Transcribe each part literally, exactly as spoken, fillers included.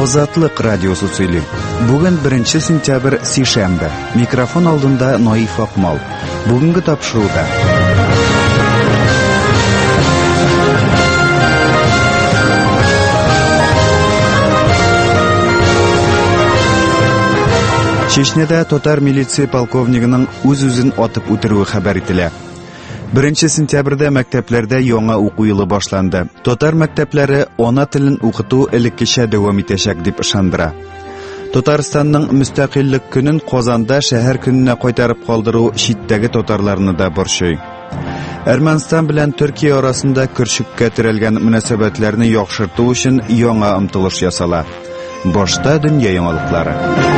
Азатлык радиосы сөйли. Бүген беренче сентябрь сишәмбе. Микрофон алдында Наиф Акмал. Бүгенге тапшыруда Чечняда татар милиция полковнигының үз-үзен атып үтерүе хәбәр ителә. Беренче сентябрьдә мәктәпләрдә яңа уку елы башланды. Татар мәктәпләре ана телен укыту элеккечә дәвам итәчәк дип ышандыра. Татарстанның мөстәкыйльлек көнен Казанда шәһәр көненә кайтарып калдыру читтәге татарларны да борчый. Әрмәнстан белән Төркия арасында көрчеккә терәлгән мөнәсәбәтләрне яхшырту өчен яңа омтылыш ясала. Башта дөнья яңалыклары.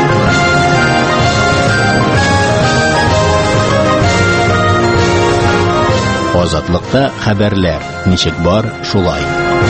Азатлыкта хәбәрләр. Ничек бар, шулай.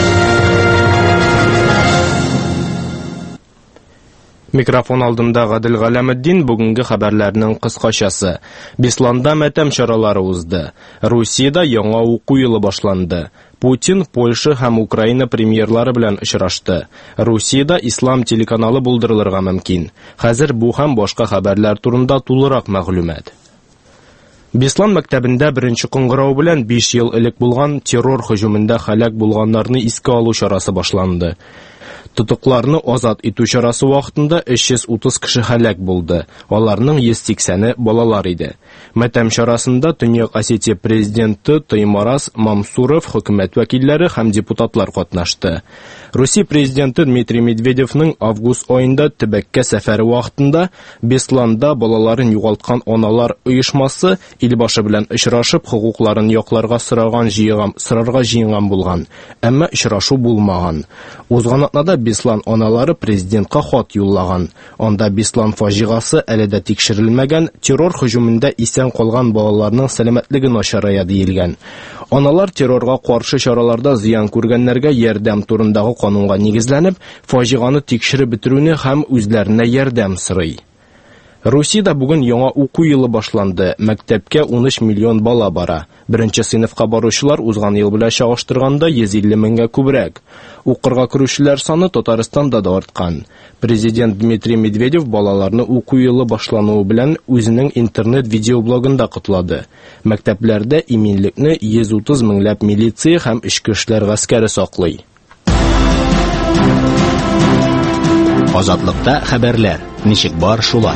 Микрофон алдында Гадел Галәметдин. Бүгенге хәбәрләрнең кыскачасы. Бесланда матәм чаралары узды. Русиядә яңа уку елы башланды. Путин Польша һәм Украина премьерлары белән очрашты. Русиядә ислам телеканалы булдырылырга мөмкин. Хәзер бу һәм башка хәбәрләр турында тулырак мәгълүмат. Беслан мәктәбендә беренче кыңгырау белән биш ел элек булган террор һөҗүмендә һәлак булганнарны искә алу чарасы башланды. Тотыкларны азат итү чарасы вакытында өч йөз утыз кеше һәлак булды. Аларның йөз сиксәне балалар иде. Матәм чарасында Төньяк Осетия президенты Таймураз Мамсуров, хөкүмәт вәкилләре һәм депутатлар катнашты. Русия президенты Дмитрий Медведевның август айында төбәккә сәфәре вакытында Бесланда балаларын югалткан аналар оешмасы илбашы белән очрашып, хукукларын якларга сораган җыйган, сорарга җыйган булган. Әмма очрашу булмаган. Узган атнада Беслан аналары президентка хат юллаган. Анда Беслан фаҗигасы әле дә тикшерелмәгән, террор һөҗүмендә исән калган балаларның сәламәтлеге начарая диелгән. Аналар террорга каршы чараларда зыян күргәннәргә ярдәм турындагы канунга нигезләнеп, фаҗиганы тикшереп бетерүне һәм үзләренә ярдәм сорый. Русиядә бүген яңа уку елы башланды. Мәктәпкә ун өч миллион бала бара. Беренче сыйныфка баручылар узган ел белән чагыштырганда йөз илле меңгә күбрәк. Укырга керүчеләр саны Татарстанда да арткан. Президент Дмитрий Медведев балаларны уку елы башлануы белән үзенең интернет-видеоблогында котлады. Мәктәпләрдә иминлекне йөз утыз меңләп милиция һәм эчке эшләр гаскәре саклый. Азатлыкта хәбәрләр. Ничек бар, шулай.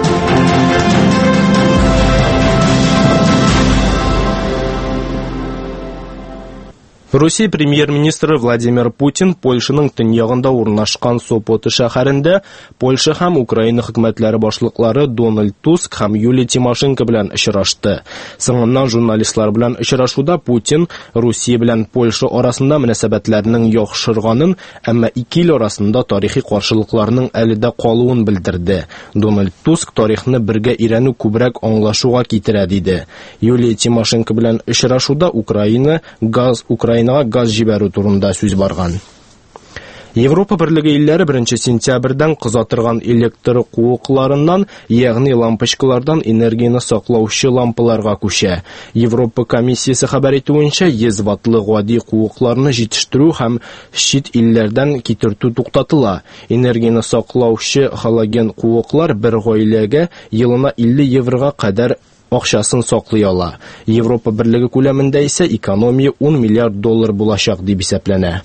Русия премьер-министры Владимир Путин Польшаның төньягында урнашкан Сопоты шәһәрендә Польша һәм Украина хөкүмәтләре башлыклары Дональд Туск һәм Юлия Тимошенко белән очрашты. Соңыннан журналистлар белән очрашуда Путин Русия белән Польша арасында мөнәсәбәтләрнең яхшырганын, әмма ике ил арасында тарихи каршылыкларның әле дә калуын белдерде. Дональд Туск тарихны бергә өйрәнү күбрәк аңлашуга китерә диде. Юлия Тимошенко белән очрашуда Украина газ Украина газ җибәрү турында сүз барган. Европа Берлеге илләре беренче сентябрьдән кызатырган электр куыкларыннан, ягъни лампочкалардан энергияны саклаучы лампаларга күчә. Европа комиссиясе хәбәр итүенчә, йөз ваттлы гади куыкларны җитештерү һәм чит илләрдән китертү туктатыла. Энергияны саклаучы галоген куыклар бер гаиләгә елына илле еврога кадәр акчасын саклый ала. Европа Берлеге күләмендә исә экономия ун миллиард доллар булачак дип исәпләнә.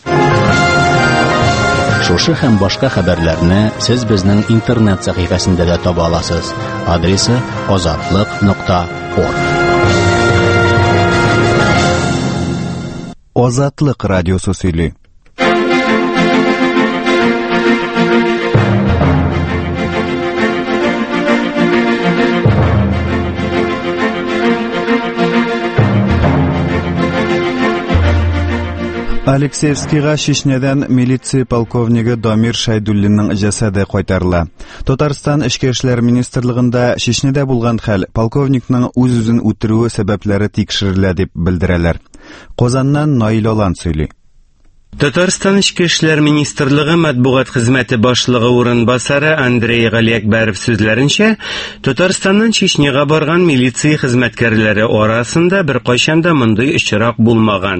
Шушы һәм башка хәбәрләрне сез безнең интернет сәхифәсендә дә таба аласыз. Адресы азатлык нокта орг. Азатлык радиосы сөйли. Алексеевскийга Чечнядан милиция полковниги Дамир Шайдуллинның җәсәде кайтарыла. Татарстан Эчке эшләр министрлыгында Чечняда булган хәл полковникның үз-үзен үтерүе сәбәпләре тикшерелә дип белдерәләр. Казаннан Наил Алан сөйли. Татарстан Эчке эшләр министрлыгы матбугат хезмәте башлыгы урынбасары Андрей Галиякбәров сүзләренчә, Татарстаннан Чечняга барган милиция хезмәткәрләре арасында бер кайчан да мондый очрак булмаган.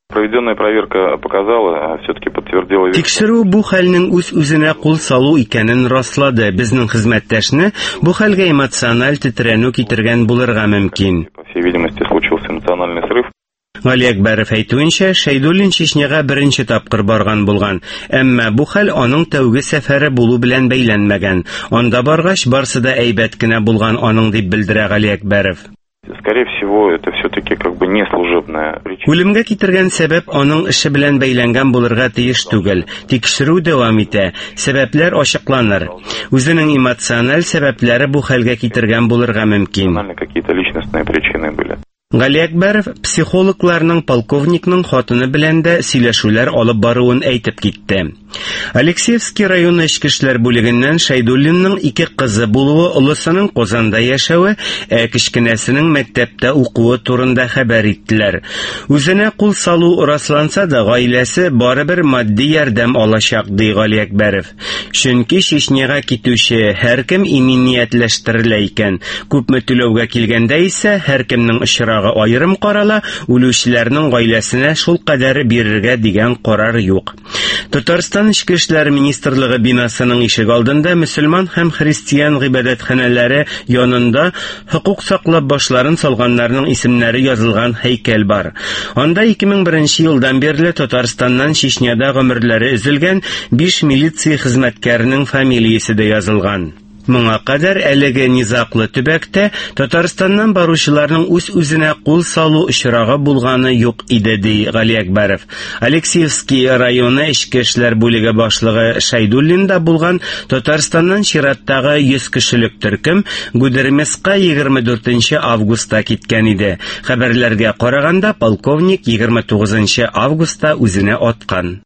Проведенная проверка показала, все-таки подтвердила... Тикшеру бу хәлнең үз-үзенә кул салу икәнен раслады. Безнең хезмәттәшне бу хәлгә эмоциональ тетрәнү китергән булырга мөмкин. По всей видимости, случился эмоциональный срыв. Гали Әкбәров әйтүенчә, Шәйдуллин Чечняга беренче тапкыр барган булган. Әмма бу хәл аның тәүге сәфәре булу белән бәйләнмәгән. Анда баргач, барсы да әйбәт кенә булган аның дип белдерә Гали Әкбәров. Скорее всего, это все-таки как бы не служебная причина. Үлемгә китергән сәбәп аның эше белән бәйләнгән булырга тиеш түгел. Тикшерү дәвам итә. Сәбәпләр ачыкланыр. Үзенең эмоциональ сәбәпләре бу хәлгә китергән булырга мөмкин. Какие-то личностные причины были. Гали Әкбәров психологларның полковникның хатыны белән дә сөйләшүләр алып баруын әйтеп китте. Алексеевский районы эчке эшләр бүлегеннән Шәйдуллинның ике кызы булуы, олысының Казанда яшәве, ә кичкенәсенең мәктәптә укуы турында хәбәр иттеләр. Үзенә кул салу расланса да, гаиләсе барыбер матди ярдәм алачак, ди Гали Әкбәров. Чөнки Чечняга китүче һәркем иминиятләштерелә икән. Күпме түләүгә килгәндә исә һәркемнең очрагы аерым карала, үлүчеләрнең гаиләсенә шул кадәр бирергә дигән карар юк. Татарстан Ичке эшләр министрлыгы бинасының ишек алдында мөселман һәм христиан гыйбадәтханәләре янында хукук саклап башларын салганнарның исемнәре язылган һәйкәл бар. Анда ике мең беренче елдан бирле Татарстаннан Чечняда гомерләре өзелгән биш милиция хезмәткәренең фамилиясе дә язылган. Моңа кадәр әлеге низаклы төбәктә Татарстаннан баручыларның үз-үзенә кул салу очрагы булганы юк иде, ди Гали Әкбәров. Алексеевский районы эчке эшләр бүлеге башлыгы Шәйдуллинда булган Татарстаннан чираттагы йөз кешелек төркем Гудермеска егерме дүртенче августта киткән иде. Хәбәрләргә караганда, полковник егерме тугызынчы августта үзенә аткан.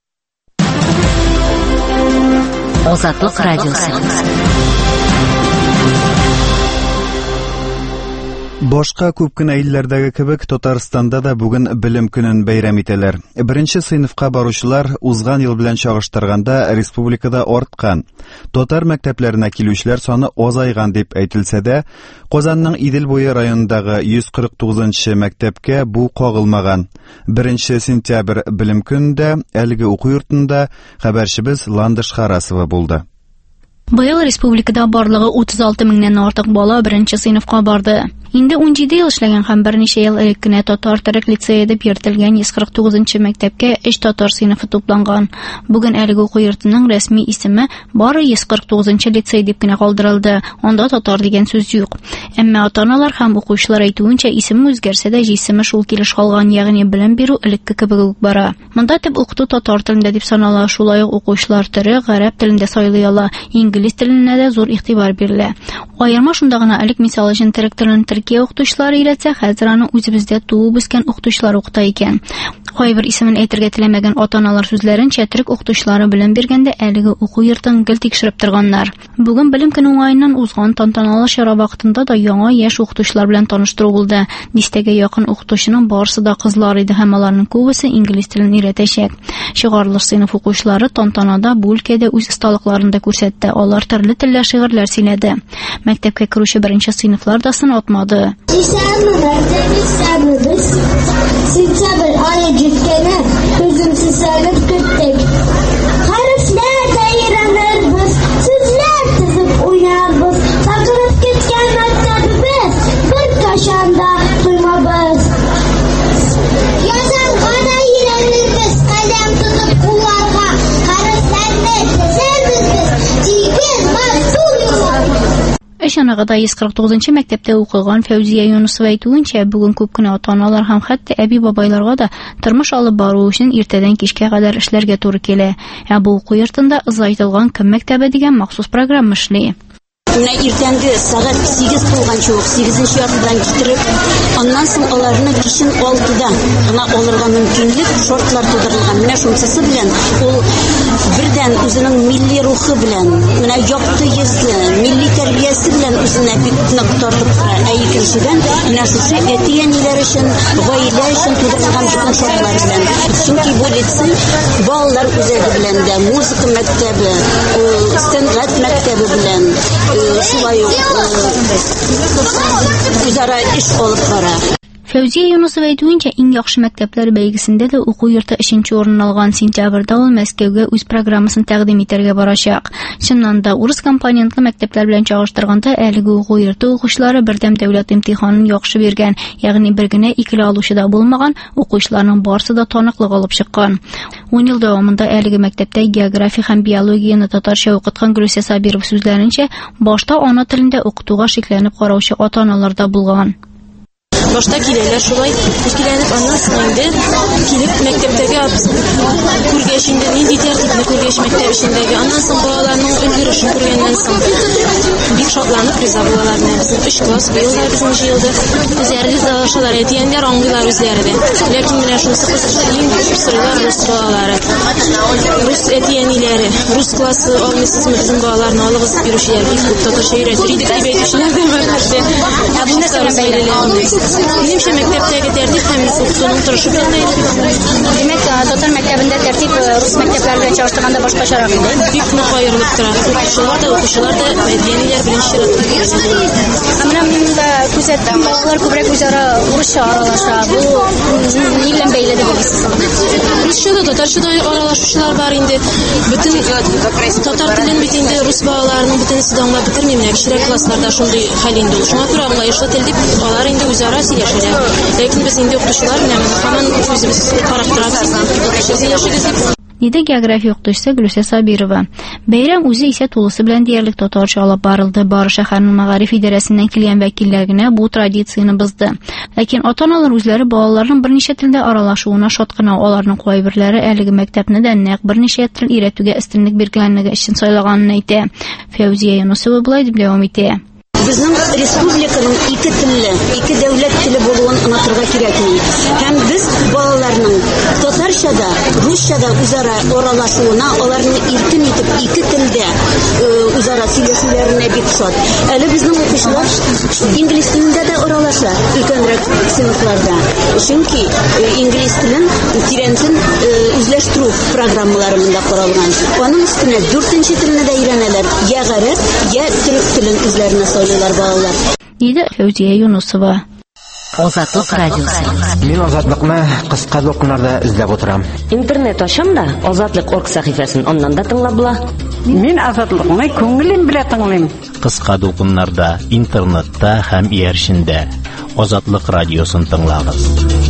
Азатлык радиосы. Башка күп кенә илләрдәге кебек Татарстанда да бүген белем көнен бәйрәм итәләр. Беренче сыйныфка баручылар узган ел белән чагыштырганда республикада арткан. Татар мәктәпләренә килүчеләр саны азайган дип әйтелсә дә, Казанның Идел буе районындагы йөз кырык тугызынчы мәктәпкә бу кагылмаган. Беренче сентябрь белем көнендә әлеге уку йортында хәбәрчебез Ландыш Харасова булды. Быел республикада барлыгы утыз алты меңнән артык бала беренче сыйныфка барды. Инде ун җиде ел эшләгән һәм берничә ел элек кенә татар төрек лицее дип йөртелгән йөз кырык тугызынчы мәктәпкә өч татар сыйныфы тупланган. Бүген әлеге уку йортының рәсми исеме бары йөз кырык тугызынчы лицей дип кенә калдырылды. Анда татар дигән сүз юк. Әмма ата-аналар һәм укучылар әйтүенчә, исеме үзгәрсә дә җисеме шул килеш калган, ягъни белем бирү элекке кебек үк бара. Монда төп укыту татар телендә дип санала, шулай ук укучылар төрек гарәп телендә сайлый ала, инглиз теленә дә зур игътибар бирелә. Аерма шунда гына элек мисал өчен төрек телен Төркия укытучылары өйрәтсә, хәзер аны үзебездә туып үскән укытучылар укыта икән. Кайбер исемен әйтергә теләмәгән ата-аналар сүзләренчә, төрек укытучылары белем биргәндә әлеге уку йортын гел тикшереп торганнар. Бүген белем көне уңаеннан узган тантаналы чара вакытында да яңа яшь укытучылар белән таныштыру булды. Дистәгә якын укытучының барысы да кызлар иде һәм аларның күбесе инглиз телен өйрәтәчәк. Чыгарлыш сыйныф укучылары тантанада бу өлкәдә үз осталыкларын да күрсәтте. Алар төрле телдә шигырьләр сөйләде. Мәктәпкә керүче беренче сыйныфлар да сынатмады. Сентябрь ayı cidkene gözümsüz sarıp küttük. Harfler de iğrenirbiz, sözler tizip uyanırbiz. Takırıp gitken mektebimiz, bir kaşanda duymabız. Yazan kana iğrenirbiz, kalem tutup kullarga. Harflerle tezerbiz biz, cikin mastul yuvarlar. Эшанагыда йөз кырык тугызынчы мәктәптә укыган Фәүзия Юнысова әйтүенчә, бүген күп кенә ата-аналар һәм хәтта әби-бабайларга да тормыш алып бару өчен иртәдән кичкә кадәр эшләргә туры килә. Ә бу уку йортында озайтылган кем мәктәбе дигән махсус программа эшли. Менә иртәнге сәгать сигез булганчы ук сигезенче яртыдан китереп, аннан соң аларны кичен алтыда гына алырга мөмкинлек шартлар тудырылган. Менә шунысы белән ул бердән үзенең милли рухы белән, менә якты йөзе, милли тәрбиясе белән үзенә бик нык тартып тора. Ә икенчедән менә шушы әти-әниләр өчен, гаилә өчен тудырылган бөтен шартлар белән. Чөнки бу лицей балалар үзәге белән дә, музыка мәктәбе, сәнгать мәктәбе белән шулай ук үзара эш алып бара. Фәүзия Юнусова әйтүенчә, иң яхшы мәктәпләр бәйгесендә дә уку йорты өченче урын алган. Сентябрьдә ул Мәскәүгә үз программасын тәкъдим итәргә барачак. Чыннан да урыс компонентлы мәктәпләр белән чагыштырганда, әлеге уку йорты укучылары бердәм дәүләт имтиханын яхшы биргән, ягъни бер генә икеле алучы да булмаган, укучыларның барысы да таныклык алып чыккан. ун ел дәвамында әлеге мәктәптә география һәм биологияны татарча укыткан Гөлүсә Сабирова сүзләренчә, башта ана телендә укытуга шикләнеп караучы ата-аналар да булган. Башта киләләр шулай, киләнеп аннан соң инде килеп мәктәптәге күргәч инде нинди тәртипне күргәч мәктәп эчендәге, аннан соң балаларның өлгерешен күргәннән соң бик шатланып риза булалар. Безнең өч класс быел да безнең җыелды. Үзләре ризалашалар, әтиәннәр аңлыйлар үзләре дә. Ләкин менә шунысы кызыклы, иң күп сыйлар рус балалары. Рус әтиәниләре, рус классы алмыйсызмы безнең балаларны алыгыз бирүчеләр бик күп татарча өйрәтер идек дип әйтүчеләр дә бар хәтта. Ә бу нәрсәләр бәйләнә. Минемчә мәктәптәге тәртип һәм укытуның торышы белән Димәк, татар мәктәбендә тәртип рус мәктәпләре белән чагыштырганда башкачарак инде. Бик нык аерылып тора. Укучылар да, укучылар да мәдәниятәр белән чират. Менә монда күзәттем, балалар күбрәк үзара урысча аралаша. Бу ни белән бәйле дип уйлыйсыз? Русча да, татарча да аралашучылар бар инде. Бөтен татар телен бит инде рус балаларының бөтенесе дә аңлап бетерми. Менә кечерәк классларда шундый хәл инде. Шуңа күрә аңлаешлы тел дип алар инде үзара сөйләшәләр. Ләкин без инде укучылар белән һаман үзебез карап торабыз. Диде география укытучысы Гөлүсә Сабирова. Бәйрәм үзе исә тулысы белән диярлек татарча алып барылды. Бары шәһәрнең мәгариф идарәсеннән килгән вәкилләр генә бу традицияны бозды. Ләкин ата-аналар үзләре балаларның берничә телдә аралашуына шат кына, аларның кайберләре әлеге мәктәпне дә нәкъ берничә тел өйрәтүгә өстенлек биргәнлеге өчен сайлаганын әйтә. Фәүзия Юнусова булай дип дәвам итә. Безнең республиканың ике телле, ике дәүләт теле булуын онытырга кирәкми. Һәм без балаларның татарчада, русчада үзара аралашуына, аларны иркен итеп ике телдә үзара сөйләшүләренә бик шат. Әле безнең укучылар инглиз телендә дә аралаша, өлкәнрәк сыйныфларда. Чөнки инглиз телен тирәнтен үзләштерү программаларында каралган. Аның өстенә дүртенче телне дә өйрәнәләр. Я гарәп, я төрек телен үзләренә Диде Фәүзия Юнусова. Азатлык радиосы. Мин азатлыкны кыска докумнарда эзләп утырам. Интернет ачам да азатлык точка орг сәхифәсен аннан да тыңлап була. Мин азатлыкны күңелем белән тыңлыйм. Кыска докумнарда, интернетта һәм ияршендә Азатлык радиосын тыңлагыз.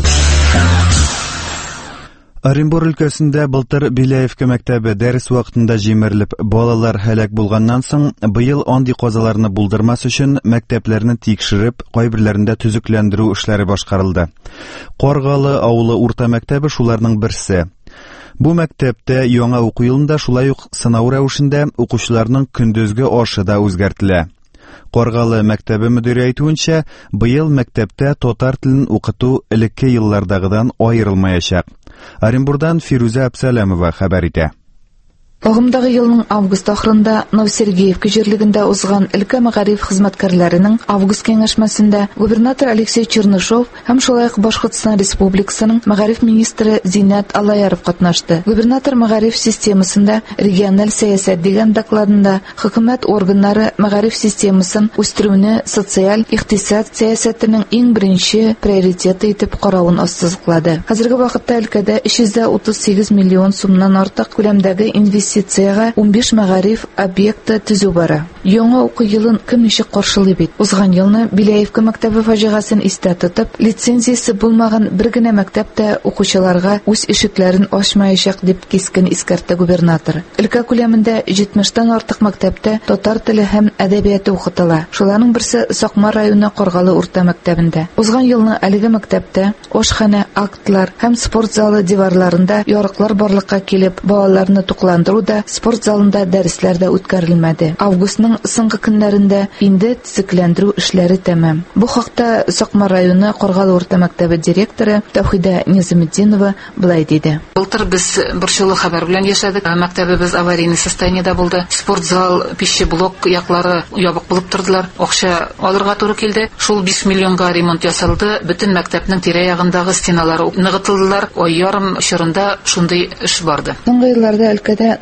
Оренбур өлкәсендә былтыр Беляевка мәктәбе дәрес вакытында җимерелеп, балалар һәлак булганнан соң, быел андый казаларны булдырмас өчен мәктәпләрне тикшереп, кайберләрендә төзекләндерү эшләре башкарылды. Каргалы авылы урта мәктәбе шуларның берсе. Бу мәктәптә яңа уку елында шулай ук сынау рәвешендә укучыларның көндезге ашы да үзгәртелә. Каргалы мәктәбе мөдире әйтүенчә, быел мәктәптә татар телен укыту элекке еллардагыдан аерылмаячак. Оренбурдан Фируза Абсалямова хәбәр итә. Агымдагы елның август ахырында Новосергеевка җирлегендә узган өлкә мәгариф хезмәткәрләренең август киңәшмәсендә губернатор Алексей Чернышов һәм шулай ук Башкортстан Республикасының мәгариф министры Зиннәт Алаяров катнашты. Губернатор мәгариф системасында региональ сәясәт дигән докладында хөкүмәт органнары мәгариф системасын үстерүне социаль икътисад сәясәтенең иң беренче приоритеты итеп каравын ассызыклады. Хәзерге вакытта өлкәдә өч йөз утыз сигез миллион сумнан артык күләмдәге инвестиция Инвестициягә ун биш мәгариф объекты төзү бара. Яңа уку елын кем ничек каршылый бит? Узган елны Беляевка мәктәбе фаҗигасын истә тотып, лицензиясе булмаган бер генә мәктәптә укучыларга үз ишекләрен ачмаячак дип кискен искәртте губернатор. Өлкә күләмендә җитмештән артык мәктәптә татар теле һәм әдәбияты укытыла. Шуларның берсе Сакмар районы Каргалы урта мәктәбендә. Узган елны әлеге мәктәптә ашхана, актлар һәм спорт залы диварларында ярыклар барлыкка килеп, балаларны тукландыру да спорт залында дәресләр дә үткәрелмәде. Августның соңгы көннәрендә инде төзекләндерү эшләре тәмам. Бу хакта Сакмар районы Каргалы урта мәктәбе директоры Тәүхидә Низаметдинова былай диде. Былтыр без борчулы хәбәр белән яшәдек. Мәктәбебез аварийный состояниедә булды. Спорт зал, пищи блок яклары ябык булып тордылар. Акча алырга туры килде. Шул биш миллионга ремонт ясалды. Бөтен мәктәпнең тирә-ягындагы стеналары ныгытылдылар. Ай ярым чорында шундый эш барды. Соңгы елларда өлкәдә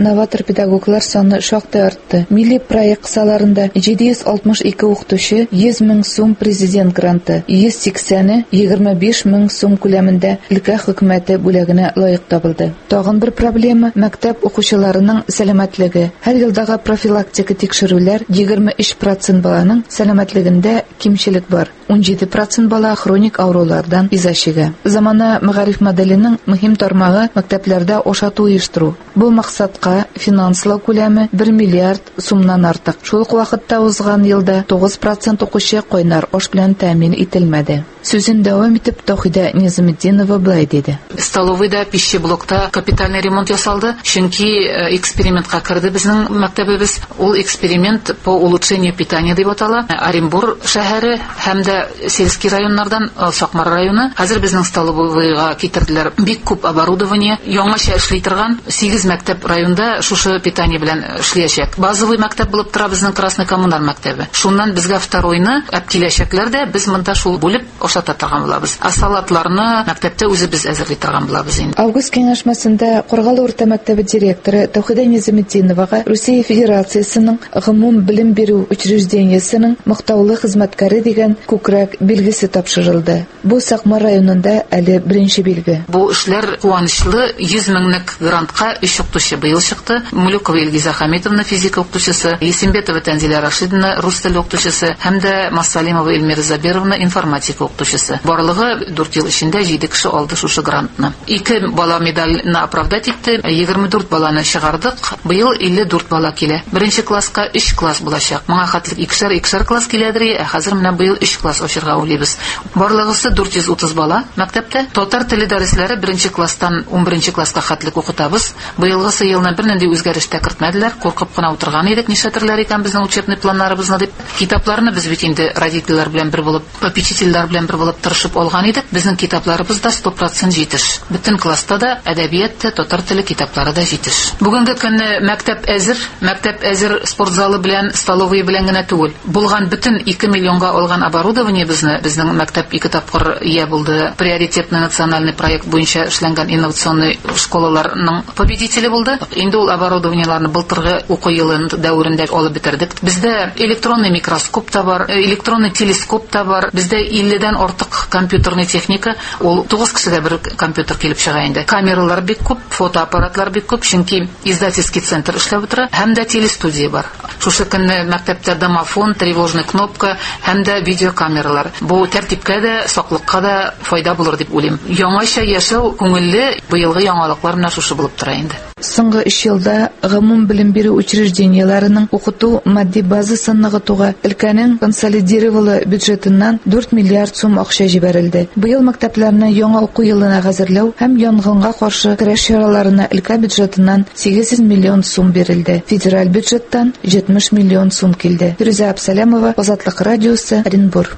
новатор педагоглар саны шактый артты. Милли проект кысаларында җиде йөз алтмыш ике укытучы йөз мең сум президент гранты, йөз сиксәне егерме биш мең сум күләмендә өлкә хөкүмәте бүләгенә лаек табылды. Тагын бер проблема мәктәп укучыларының сәламәтлеге. Һәр елдагы профилактика тикшерүләр егерме өч процент баланың сәламәтлегендә кимчелек бар. ун җиде процент бала хроник авырулардан иза Замана мәгариф моделенең мөһим тармагы мәктәпләрдә ашату оештыру. Бу максатка финанслау күләме бер миллиард сумнан артык. Шул ук вакытта узган елда тугыз процент укучы кайнар аш белән тәэмин ителмәде. Сүзен дәвам итеп Тохида Низаметдинова былай диде. Столовыйда, пищеблокта капитальный ремонт ясалды, чөнки экспериментка кирде безнең мәктәбебез. Ул эксперимент по улучшению питания дип атала. Оренбур шәһәре һәм дә сельский районнардан Сакмар районы хәзер безнең столовыйга китерделәр бик күп оборудование, яңача эшли торган сигез мәктәп районда шушы питание белән эшләячәк. Базовый мәктәп булып тора безнең Красный коммунар мәктәбе. Шуннан безгә второйны әп киләчәкләр дә без монда шул бүлеп ашата торган булабыз. Асалатларны мәктәптә үзебез әзерли торган булабыз инде. Август киңәшмәсендә Кургалы урта мәктәбе директоры Тохида Низаметдиновага Россия Федерациясының гомум белем бирү учреждениесенең мактаулы хезмәткәре дигән күкрәк билгесе тапшырылды. Бу Сакмар районында әле беренче билге. Бу эшләр куанычлы. йөз меңлек грантка өч укытучы быел чыкты. Мулюкова Илгиза Хамитовна физика укытучысы, Есенбетова Тәнзилә Рашидовна рус теле укытучысы һәм дә Массалимова Эльмира Забировна информатика укытучысы. Барлыгы дүрт ел эчендә җиде кеше алды шушы грантны. Ике бала медальне оправдать итте, егерме дүрт баланы чыгардык. Быел илле дүрт бала килә. Беренче класска өч класс булачак. Моңа хәтлек икешәр икешәр класс киләдер, ә хәзер менә быел өч класс ачырга уйлыйбыз. Барлыгысы дүрт йөз утыз бала мәктәптә. Татар теле дәресләре беренче класстан ун беренче класска хәтлек укытабыз. Быелгысы елны бернинди үзгәреш тә кертмәделәр. Куркып кына утырган идек, нишләтерләр икән безнең учебный планнарыбызны дип. Китапларны без бит инде родительләр белән бер булып, попечительләр белән бер булып тырышып алган идек. Безнең китапларыбыз да сто процент җитеш. Бөтен класста да әдәбият та, татар теле китаплары да җитеш. Бүгенге көнне мәктәп әзер, мәктәп әзер спорт залы белән, столовый белән генә түгел. Булган бөтен ике миллионга алган оборудование безне, безнең мәктәп ике тапкыр ия булды. Приоритетный национальный проект буенча эшләнгән инновационный школаларның победителе булды. Инде ул оборудованиеларны былтыргы уку елы дәверендә алып бетердек. Бездә электронный микроскоп та бар, электронный телескоп та бар. Бездә илледән артык компьютерный техника, ул тугыз кешегә бер компьютер килеп чыга инде. Камералар бик күп, фотоаппаратлар бик күп, чөнки издательский центр эшләп тора, һәм дә телестудия бар. Шушы көнне мәктәптә домофон, тревожный кнопка һәм дә видеокамералар. Бу тәртипкә дә, саклыкка да файда булыр дип уйлыйм. Яңача яшәү күңелле быелгы яңалыклар менә шушы булып тора инде. Соңгы өч елда гомум белем бирү учреждениеләренең укыту матди базасын ныгытуга өлкәнең консолидировалы бюджетыннан дүрт миллиард сум акча җибәрелде. Быел мәктәпләрне яңа уку елына хәзерләү һәм янгынга каршы көрәш чараларына өлкә бюджетыннан сигез йөз миллион сум бирелде. Федераль бюджеттан җитмеш миллион сум килде. Фирүзә Абсалямова, Азатлык радиосы, Оренбур.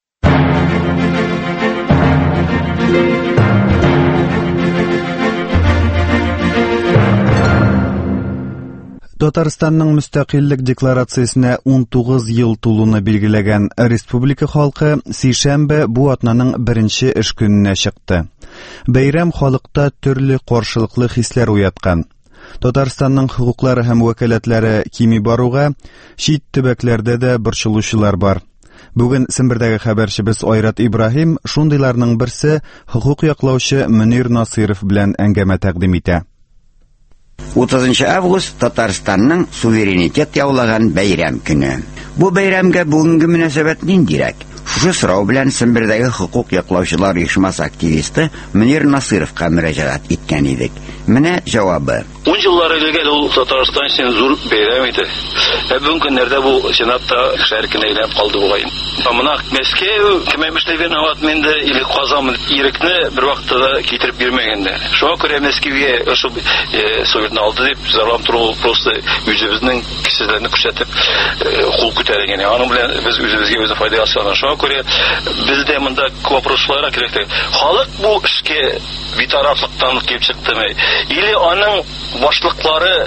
Татарстанның мөстәкыйльлек декларациясенә ун тугыз ел тулуны билгеләгән республика халкы сишәмбе бу атнаның беренче эш көненә чыкты. Бәйрәм халыкта төрле каршылыклы хисләр уяткан. Татарстанның хукуклары һәм вәкаләтләре кими баруга, чит төбәкләрдә дә борчылучылар бар. Бүген Сембердәге хәбәрчебез Айрат Ибраһим шундыйларның берсе хукук яклаучы Мөнир Насиров белән әңгәмә тәкъдим итә. утызынчы август Татарстанның суверенитет яулаган бәйрәм көне. Бу бәйрәмгә бүгенге мөнәсәбәт ниндирәк? Шушы сорау белән Сембердәге хукук яклаучылар оешмасы активисты Мөнир Насыровка мөрәҗәгать иткән идек. Менә җавабы. ун еллар элек ул Татарстан өчен зур бәйрәм иде. Ә бүгенге көннәрдә бу Сенатта шәһәр кенә әйләнеп калды бугай. Мына Мәскәү кемә эшләгән аватменда или Казан ирекне бер вакытта китереп бирмәгәндә. Шуңа күрә Мәскәүгә ошо советны алды дип зарлап тору просто үзебезнең кешеләрне күрсәтеп кул күтәргән. Аның белән без үзебезгә үзе файда ясаган. Шуңа күрә бездә монда вопросларга кирәк. Халык бу эшкә битарафлыктан килеп чыктымы? Или аның башлыклары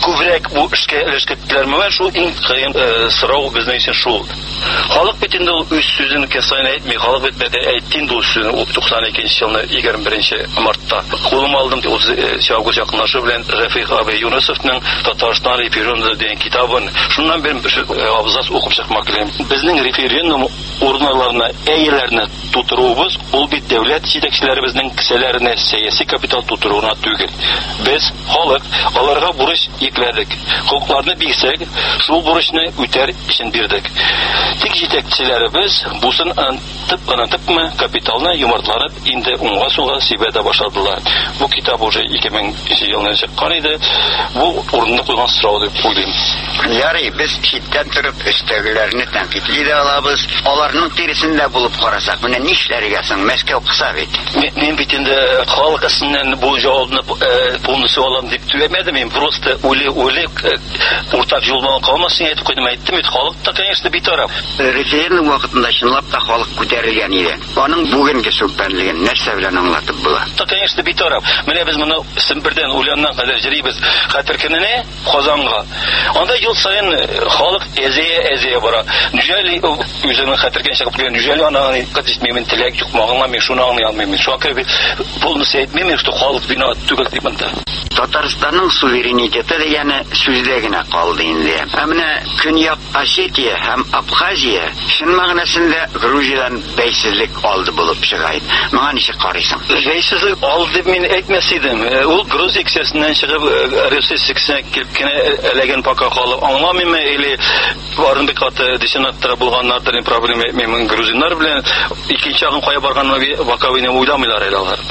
күбрәк бу эшкә өлешкәтләрме ва шул иң кыен сорау безнең өчен шул. Халык бит инде үз сүзен кесайн әйтми, халык бит дә әйтте инде үз сүзен туксан икенче елны егерме беренче мартта. Кулым алдым отыз август якынлашу белән Рафик абый Юнусовның Татарстан референдумы дигән китабын. Шуннан бер абзац укып чыкмак киләм. Безнең референдум урыннарына әйләрне тутырубыз ул бит дәүләт җитәкчеләребезнең кесәләренә сәяси капитал тутыруына түгел. Без халык аларга бурыч йөкләдек. Хокукларны бирсәк, шул бурычны үтәр өчен бирдек. Тик җитәкчеләребез бусын антып-антыпмы капиталны юмартланып инде уңга-сулга сибәдә башладылар. Бу китап уже ике меңенче елда чыккан иде. Бу урынны куйган сорау дип уйлыйм. Ярый, без читтән торып өстәгеләрне тәнкыйтли дә алабыз. Аларның тиресендә булып карасак, менә нишләргә соң Мәскәү кыса бит. Мен бит инде халык өстеннән бу җавапны полностью алам дип түгәмәдем. Мин просто уйлый-уйлый уртак юлдан калмасын әйтеп куйдым. Әйттем бит, халык та, конечно, битараф. Референдум вакытында чынлап та халык күтәрелгән иде. Аның бүгенге сүкпәнлеген нәрсә белән аңлатып була? Та, конечно, битараф. Менә без моны Сембердән уйланнан кадәр җырыйбыз. Хәтер көненә Казанга. Анда ел сайын халык әзәя-әзәя бара. Нәҗәли үзенең хәтергә чыгып килгән нәҗәли аны катышмыймын, теләк юк, магыңа мен шуны аңлый алмыйм. Шуңа бит полностью әйтмим, что халык бина түгел дип монда. Татарстанның суверенитеты дигәне сүздә генә калды инде. Ә менә Көньяк Осетия һәм Абхазия шын мәгънәсендә Грузиядан бәйсезлек алды булып чыга иде. Моңа ничек карыйсың? Бәйсезлек алды дип мин әйтмәс идем. Ул Грузия кесәсеннән чыгып Россия сексенә килеп кенә эләгән пока халык аңламыймы или барын бик каты дисенаттыра булганнардыр проблема мен грузиннар белән икенче агым кая барганны ваковыйны уйламыйлар әле алар.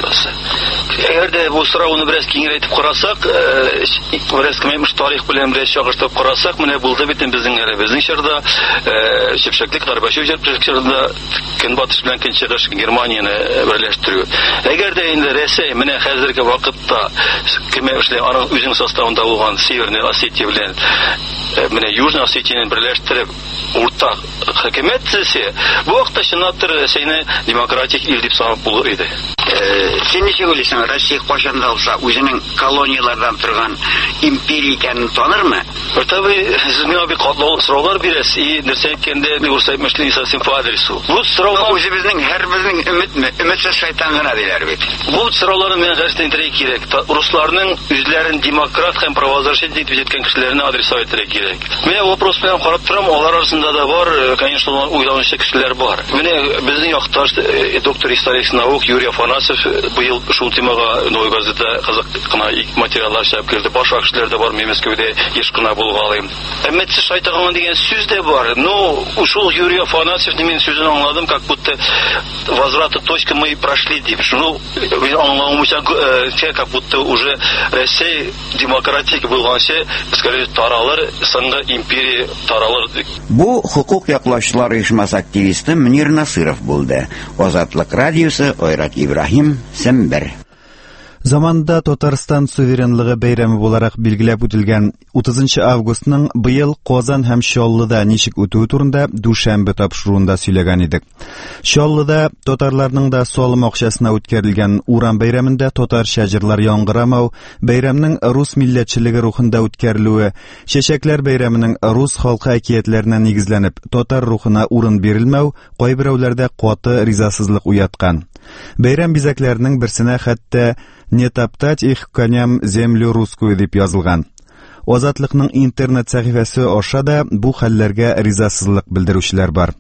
Әгәр дә бу сорауны бераз киңрәк әйтеп карасак, бераз кемеш тарих белән бераз чагыштырып карасак, менә булды бит безнең әле безнең чорда Шепшәклек Горбачев җырчылыгында Көнбатыш белән Көнчыгыш Германияны берләштерү. Әгәр дә инде Россия менә хәзерге вакытта кеме эшләй аның үзенең составында булган Северная Осетия белән менә Южная Осетияны берләштереп уртак хөкүмәт төзесе, бу вакытта чынлаптыр Россияны демократик ил дип санап булыр иде. Син ничек уйлыйсың, Россия кайчан да булса үзенең колониялардан торган империя икәнен танырмы? Tabii sizin bir katlı sorular biraz iyi dersen kendi bir ursayıp meşleyin istasim по адресу. Bu sorular özümüzün her bizning ümit mi? Ümitsiz şeytan gına deyler bit. Bu soruların men gerçekten interek gerek. Ruslarning üzlerin demokrat hem правозащитник etip etken kişilerine adres etmek gerek. Mene вопрос bilen qarab turam, onlar arasında da var, конечно, uylanışı kişiler var. Mene bizning yaqtaş doktor историк наук Юрий Афанасьев bu yıl şu temaga Noy gazete Kazak kına materiallar çap kirdi. Başka kişiler de var Meskevde ешкына bulğalayım. Emmetsiz şaytağına деген söz de var. No, ушел Юрий Афанасьев men sözünü anladım, как будто возврата точка мы прошли deyip. Şunu anlamamıza как будто уже Россия demokratik bulğansa скорее taralır, sanki imperiya taralır. Bu hukuk yaklашчылар оешмасы активисты Мөнир Насыров булды. Азатлык радиосы Ойрат Ибраһим, Сембер. Заманда Татарстан суверенлыгы бәйрәме буларак билгеләп үтелгән утызынчы августның быел Казан һәм Чаллыда ничек үтүе турында дүшәмбе тапшыруында сөйләгән идек. Чаллыда татарларның да салым акчасына үткәрелгән Урам бәйрәмендә татарча җырлар яңгырамау, бәйрәмнең рус милләтчелеге рухында үткәрелүе, Чәчәкләр бәйрәменең рус халкы әкиятләренә нигезләнеп татар рухына урын бирелмәү кайберәүләрдә каты ризасызлык уяткан. Бәйрәм бизәкләренең берсенә хәтта «Не топтать их коням землю русскую» дип язылган. Азатлыкның интернет сәхифәсе аша да бу хәлләргә ризасызлык белдерүчеләр бар.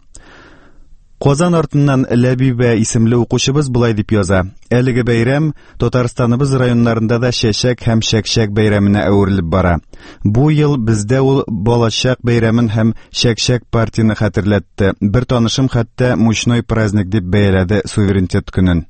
Казан артыннан Ләбибә исемле укучыбыз булай дип яза. Әлеге бәйрәм Татарстаныбыз районнарында да Чәчәк һәм Чәкчәк бәйрәменә әверелеп бара. Бу ел бездә ул Балачак бәйрәмен һәм Чәкчәк партияны хәтерләтте. Бер танышым хәтта мучной праздник дип бәяләде суверенитет көнен.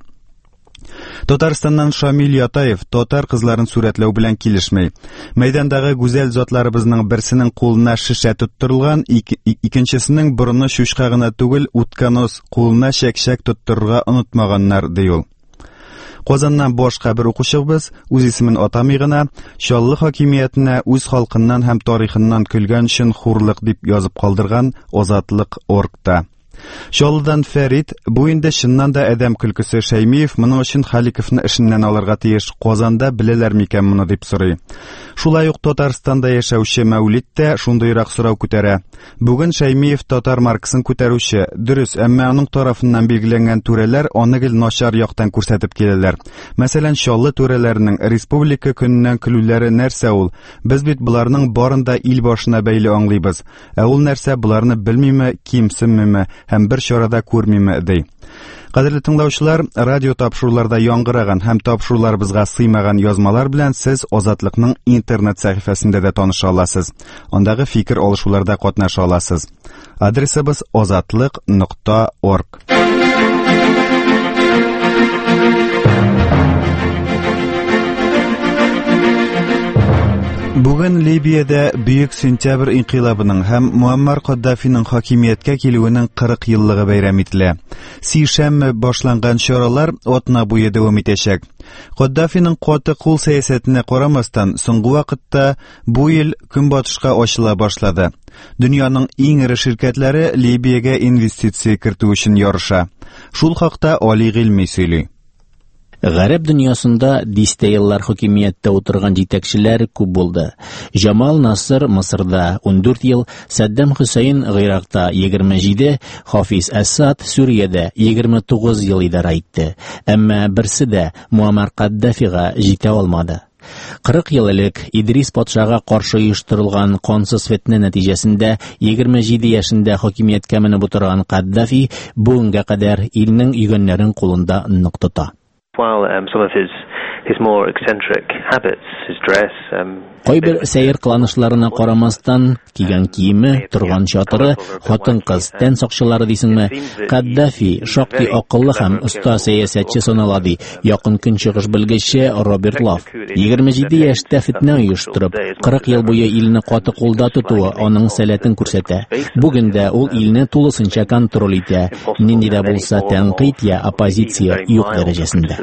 Татарстаннан Шамил Ятаев татар кызларын сүрәтләү белән килешмәй. Мәйдандагы гүзәл затларыбызның берсенең кулына шишә тоттырылган, икенчесенең борыны шушка гына түгел, утканос кулына чәкчәк тоттырырга онытмаганнар ди ул. Казаннан башка бер укучыбыз үз исемен атамый гына Чаллы хакимиятенә үз халкыннан һәм тарихыннан көлгән өчен хурлык дип язып калдырган Азатлык оргта. Шолыдан Фәрит, бу инде чыннан да әдәм көлкесе. Шәймиев моның өчен Халиковны эшеннән алырга тиеш. Казанда беләләр микән моны дип сорый. Шулай ук Татарстанда яшәүче Мәүлид тә шундыйрак сорау күтәрә. Бүген Шәймиев татар маркасын күтәрүче. Дөрес, әмма аның тарафыннан билгеләнгән түрәләр аны гел начар яктан күрсәтеп киләләр. Мәсәлән, Чаллы түрәләренең республика көненнән көлүләре нәрсә ул? Без бит буларның барында ил башына бәйле аңлыйбыз. Ә ул нәрсә буларны белмиме, кимсенмиме һәм бер чарада күрмиме ди. Кадерле тыңлаучылар, радио тапшыруларда яңгыраган һәм тапшыруларыбызга сыймаган язмалар белән сез Азатлыкның интернет сәхифәсендә дә таныша аласыз. Андагы фикер алышуларда катнаша аласыз. Адресыбыз азатлык нокта орг. Бүген Либиядә Бөек Сентябрь инкыйлабының һәм Муаммар Каддафиның хакимияткә килүенең кырык еллыгы бәйрәм ителә. Сишәмбе башланган чаралар атна буе дәвам итәчәк. Каддафиның каты кул сәясәтенә карамастан, соңгы вакытта бу ил көнбатышка ачыла башлады. Дөньяның иң ире ширкәтләре Либиягә инвестиция кертү өчен ярыша. Шул хакта Али Гыйльми сөйли. Гарәп дөньясында дистә еллар хакимияттә утырган җитәкчеләр күп булды. Җамал Насыр Мисырда ун дүрт ел, Саддам Хусейн Гыйракта егерме җиде, Хафиз Асад Сүриядә егерме тугыз ел идара итте. Әмма берсе дә Муаммар Каддафига җитә алмады. кырык ел элек Идрис патшага каршы оештырылган кансыз фетнә нәтиҗәсендә егерме җиде яшендә хакимияткә менеп утырган Каддафи бүгенгә кадәр илнең йөгәннәрен кулында нык тота. While um, some of his his more eccentric habits, his dress, um, Кайбер сәер кыланышларына карамастан, кигән киеме, торган чатыры, хатын-кыз, тән сакчылары дисеңме, Каддафи шактый акыллы һәм оста сәясәтче санала ди, якын көнчыгыш белгече Роберт Лав. егерме җиде яшьтә фитнә оештырып, кырык ел буе илне каты кулда тотуы аның сәләтен күрсәтә. Бүген дә ул илне тулысынча контроль итә, нинди дә булса тәнкыйть я оппозиция юк дәрәҗәсендә.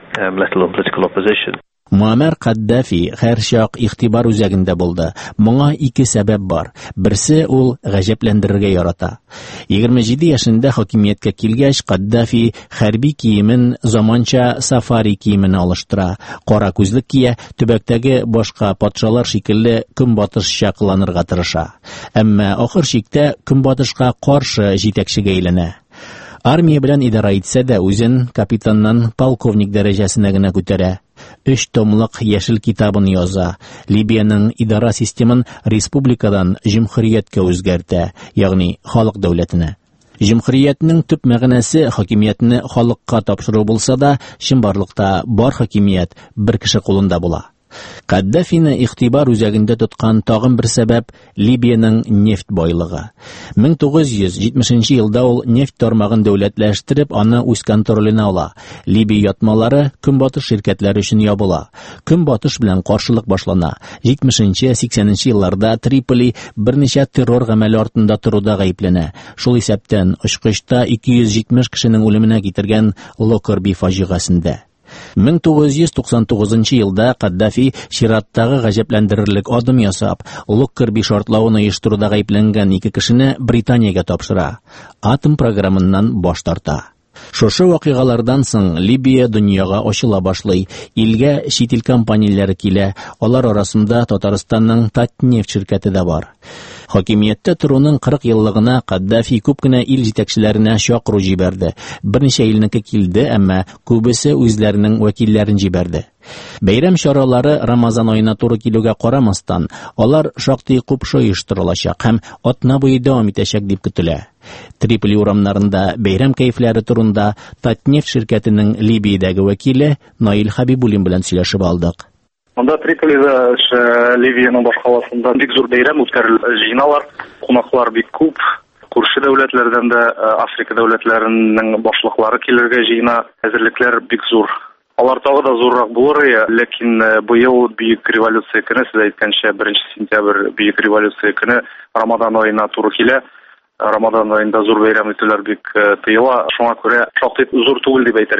Муаммар Каддафи һәр чак игътибар үзәгендә булды. Моңа ике сәбәп бар. Берсе ул гаҗәпләндерергә ярата. егерме җиде яшендә хакимияткә килгәч, Каддафи хәрби киемен заманча сафари киемен алыштыра. Кара күзлек кия, төбәктәге башка патшалар шикелле көнбатышча кыланырга тырыша. Әмма ахыр чиктә көнбатышка каршы җитәкчегә әйләнә. Армия белән идара итсә дә үзен капитаннан полковник дәрәҗәсенә генә күтәрә. Өч томлык яшел китабын яза. Либияның идара системын республикадан җөмһүрияткә үзгәртә, ягъни халык дәүләтенә. Җөмһүриятның төп мәгънәсе хакимиятне халыкка тапшыру булса да, чынбарлыкта бар хакимият бер кеше кулында була. Каддафины игътибар үзәгендә тоткан тагын бер сәбәп Либияның нефт байлыгы. мең тугыз йөз җитмешенче елда ул нефт тармагын дәүләтләштереп, аны үз контроленә ала. Либия ятмалары көнбатыш ширкәтләре өчен ябыла. Көнбатыш белән каршылык башлана. җитмешенче-сиксәненче елларда Триполи берничә террор гамәле артында торуда гаепләнә. Шул исәптән очкычта ике йөз җитмеш кешенең үлеменә китергән Локерби фаҗигасендә. мең тугыз йөз туксан тугызынчы елда Каддафи чираттагы гаҗәпләндерерлек адым ясап, Локерби шартлавын оештыруда гаепләнгән ике кешене Британиягә тапшыра. Атом программыннан баш тарта. Шушы вакыйгалардан соң Либия дөньяга ачыла башлый. Илгә чит ил компанияләре килә. Алар арасында Татарстанның Татнефть ширкәте дә бар. Хакимияттә торуның кырык еллыгына Каддафи күп кенә ил җитәкчеләренә чакыру җибәрде. Берничә илнеке килде, әмма күбесе үзләренең вәкилләрен җибәрде. Бәйрәм чаралары Рамазан аена туры килүгә карамастан, алар шактый күп оештырылачак һәм атна буе дәвам итәчәк дип көтелә. Триполи урамнарында бәйрәм кәефләре турында Татнефть ширкәтенең Либиядәге вәкиле Наил Хабибуллин белән сөйләшеп алдык. Монда Триполида Ливияның башкаласында бик зур бәйрәм үткәрелә, җыйналар, кунаклар бик күп. Күрше дәүләтләрдән дә Африка дәүләтләренең башлыклары килергә җыена, әзерлекләр бик зур. Алар тагы да зуррак булыр, ләкин быел бөек революция көне, сез әйткәнчә беренче сентябрь бөек революция көне Рамадан аена туры килә. Рамадан аенда зур бәйрәм итүләр бик тыела, шуңа күрә шактый зур түгел дип әйтергә.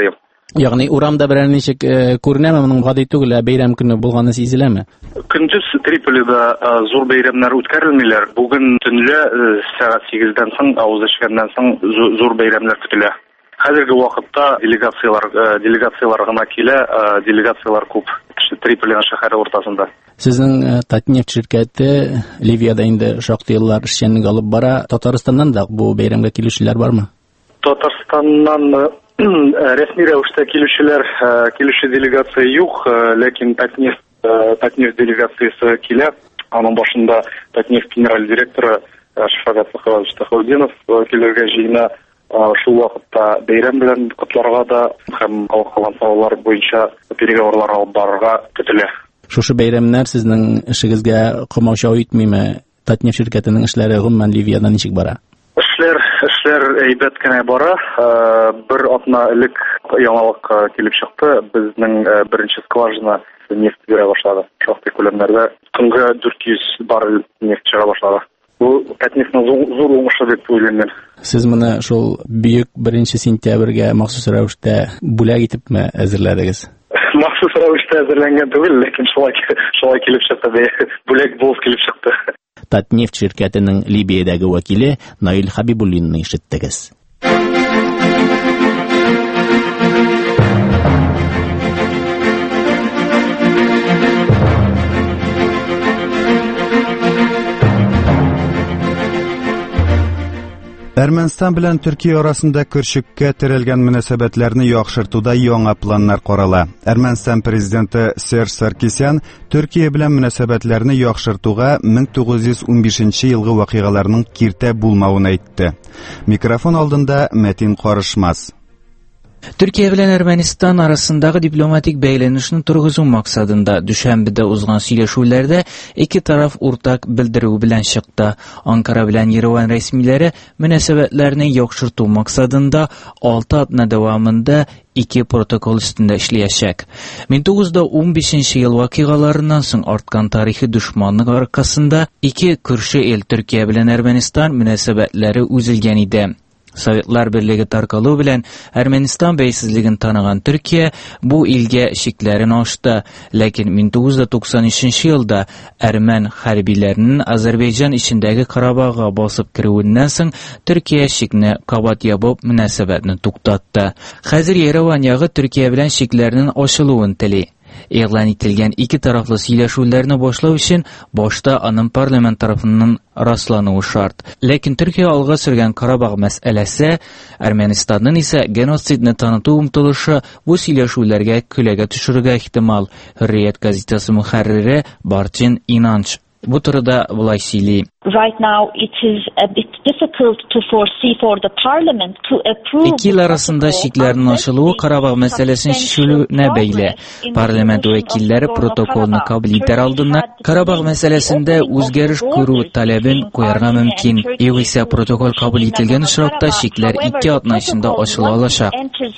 Ягъни урамда берәр ничек күренәме, моның гади түгел, бәйрәм көне булганы сизеләме? Көндез Триполида зур бәйрәмнәр үткәрелмиләр. Бүген төнлә сәгать сигездән соң, авыз эчкәннән соң зур бәйрәмнәр көтелә. Хәзерге вакытта делегациялар делегациялар гына килә, делегациялар күп Триполи шәһәре уртасында. Сезнең Татнефть ширкәте Ливиядә инде шактый еллар эшчәнлек алып бара. Татарстаннан да бу бәйрәмгә килүчеләр бармы? Татарстаннан рәсми рәвештә килүчеләр, килүче делегация юк, ләкин Татнефть Татнефть делегациясе килә. Аның башында Татнефть генераль директоры Шафагат Сахарович Тахаудинов килергә җыена. Шул вакытта бәйрәм белән котларга да һәм калган сораулар буенча переговорлар алып барырга көтелә. Шушы бәйрәмнәр сезнең эшегезгә комачау итмиме? Татнефть ширкәтенең эшләре гомумән Ливиядә ничек бара? Эшләр, эшләр әйбәт кенә бара. Бер атна элек яңалык килеп чыкты. Безнең беренче скважина нефть бирә башлады. Шактый күләмнәрдә көнгә дүрт йөз баррель нефть чыга башлады. Бу Татнефтьнең зур уңышы дип уйлыйм. Сез моны шул бөек беренче сентябрьгә махсус рәвештә бүләк итепме әзерләдегез? Махсус рәвештә әзерләнгән түгел, ләкин шулай шулай килеп чыкты, бүләк булып килеп чыкты. Татнефть ширкәтенең Либиядәге вәкиле Наил Хабибуллинны ишеттегез. Әрмәнстан белән Төркия арасында көрчеккә терелгән мөнәсәбәтләрне яхшыртуда яңа планнар карала. Әрмәнстан президенты Серж Саркисян Төркия белән мөнәсәбәтләрне яхшыртуга мең тугыз йөз унбишенче елгы вакыйгаларның киртә булмавын әйтте. Микрофон алдында Мәтин Карышмас. Төркия белән Әрмәнстан арасындагы дипломатик бәйләнешне торгызу максатында дүшәмбедә узган сөйләшүләрдә ике тараф уртак белдерү белән чыкты. Анкара белән Ереван рәсмиләре мөнәсәбәтләрне яхшырту максатында алты атна дәвамында ике протокол өстендә эшләячәк. мең тугыз йөз унбишенче ел вакыйгаларыннан соң арткан тарихи дошманлык аркасында ике күрше ил Төркия белән Әрмәнстан мөнәсәбәтләре үзелгән иде. Советлар Берлеге таркалу белән Әрмәнстан бәйсезлеген таныган Төркия бу илгә шикләрен ачты, ләкин мең тугыз йөз туксан өченче елда әрмән хәрбиләренең Азәрбайҗан ичендәге Карабага басып керүеннән соң Төркия шикне кабат ябып мөнәсәбәтне туктатты. Хәзер Ереван ягы Төркия белән шикләрнең ачылуын тели. Игълан ителгән ике тарафлы сөйләшүләрне башлау өчен башта аның парламент тарафыннан раслануы шарт. Ләкин Төркия алга сөргән Карабаг мәсьәләсе, Әрмәнстанның исә геноцидны таныту омтылышы бу сөйләшүләргә күләгә төшерергә ихтимал. Хөррият газетасы мөхәррире Бартин Инанч бу турыда булай сөйли. Right now it is a bit difficult to foresee for the parliament to approve. İki ил арасында шикләрнең ачылуы Карабаг мәсьәләсен шешелүенә бәйле. Парламент вәкилләре протоколны кабул итәр алдыннан Карабаг мәсьәләсендә үзгәреш күрү таләбен куярга мөмкин. Югыйсә протокол кабул ителгән очракта шикләр ике атна эчендә ачыла алачак.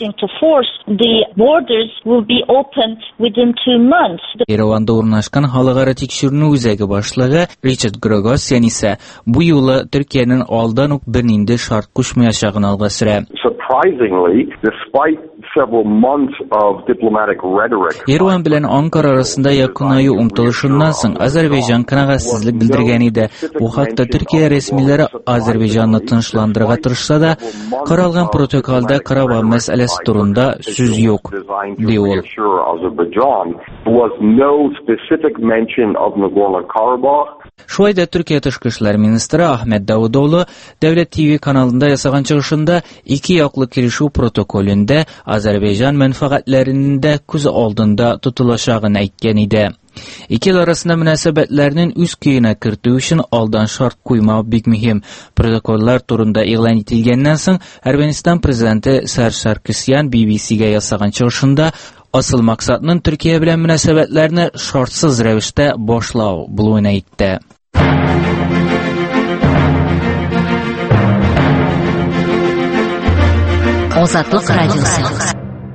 Ереванда урнашкан халыкара тикшерү үзәге башлыгы Ричард Грогосян исә бу юлы Төркиянең алдан ук бернинди шарт кушмаячагын алга сөрә. Ереван белән Анкара арасында якынаю омтылышыннан соң Азәрбайҗан канәгатьсезлек белдергән иде. Бу хакта Төркия рәсмиләре Азәрбайҗанны тынычландырырга тырышса да, каралган протоколда Карабаг мәсьәләсе турында сүз юк, ди ул. Шулай да Төркия тышкы эшләр министры Ахмед Давудоглу Дәүләт ТВ каналында ясаган чыгышында ике яклы килешү протоколында Азәрбайҗан мәнфәгатьләренең дә күз алдында тотылачагын әйткән иде. Ике ил арасында мөнәсәбәтләрнең үз көенә кертү өчен алдан шарт куймау бик мөһим. Протоколлар турында игълан ителгәннән соң Әрмәнстан президенты Серж Саркисян би би си-гә ясаган чыгышында асыл максатның Төркия белән мөнәсәбәтләрне шартсыз рәвештә башлау булуын әйтте. Азатлык радиосы.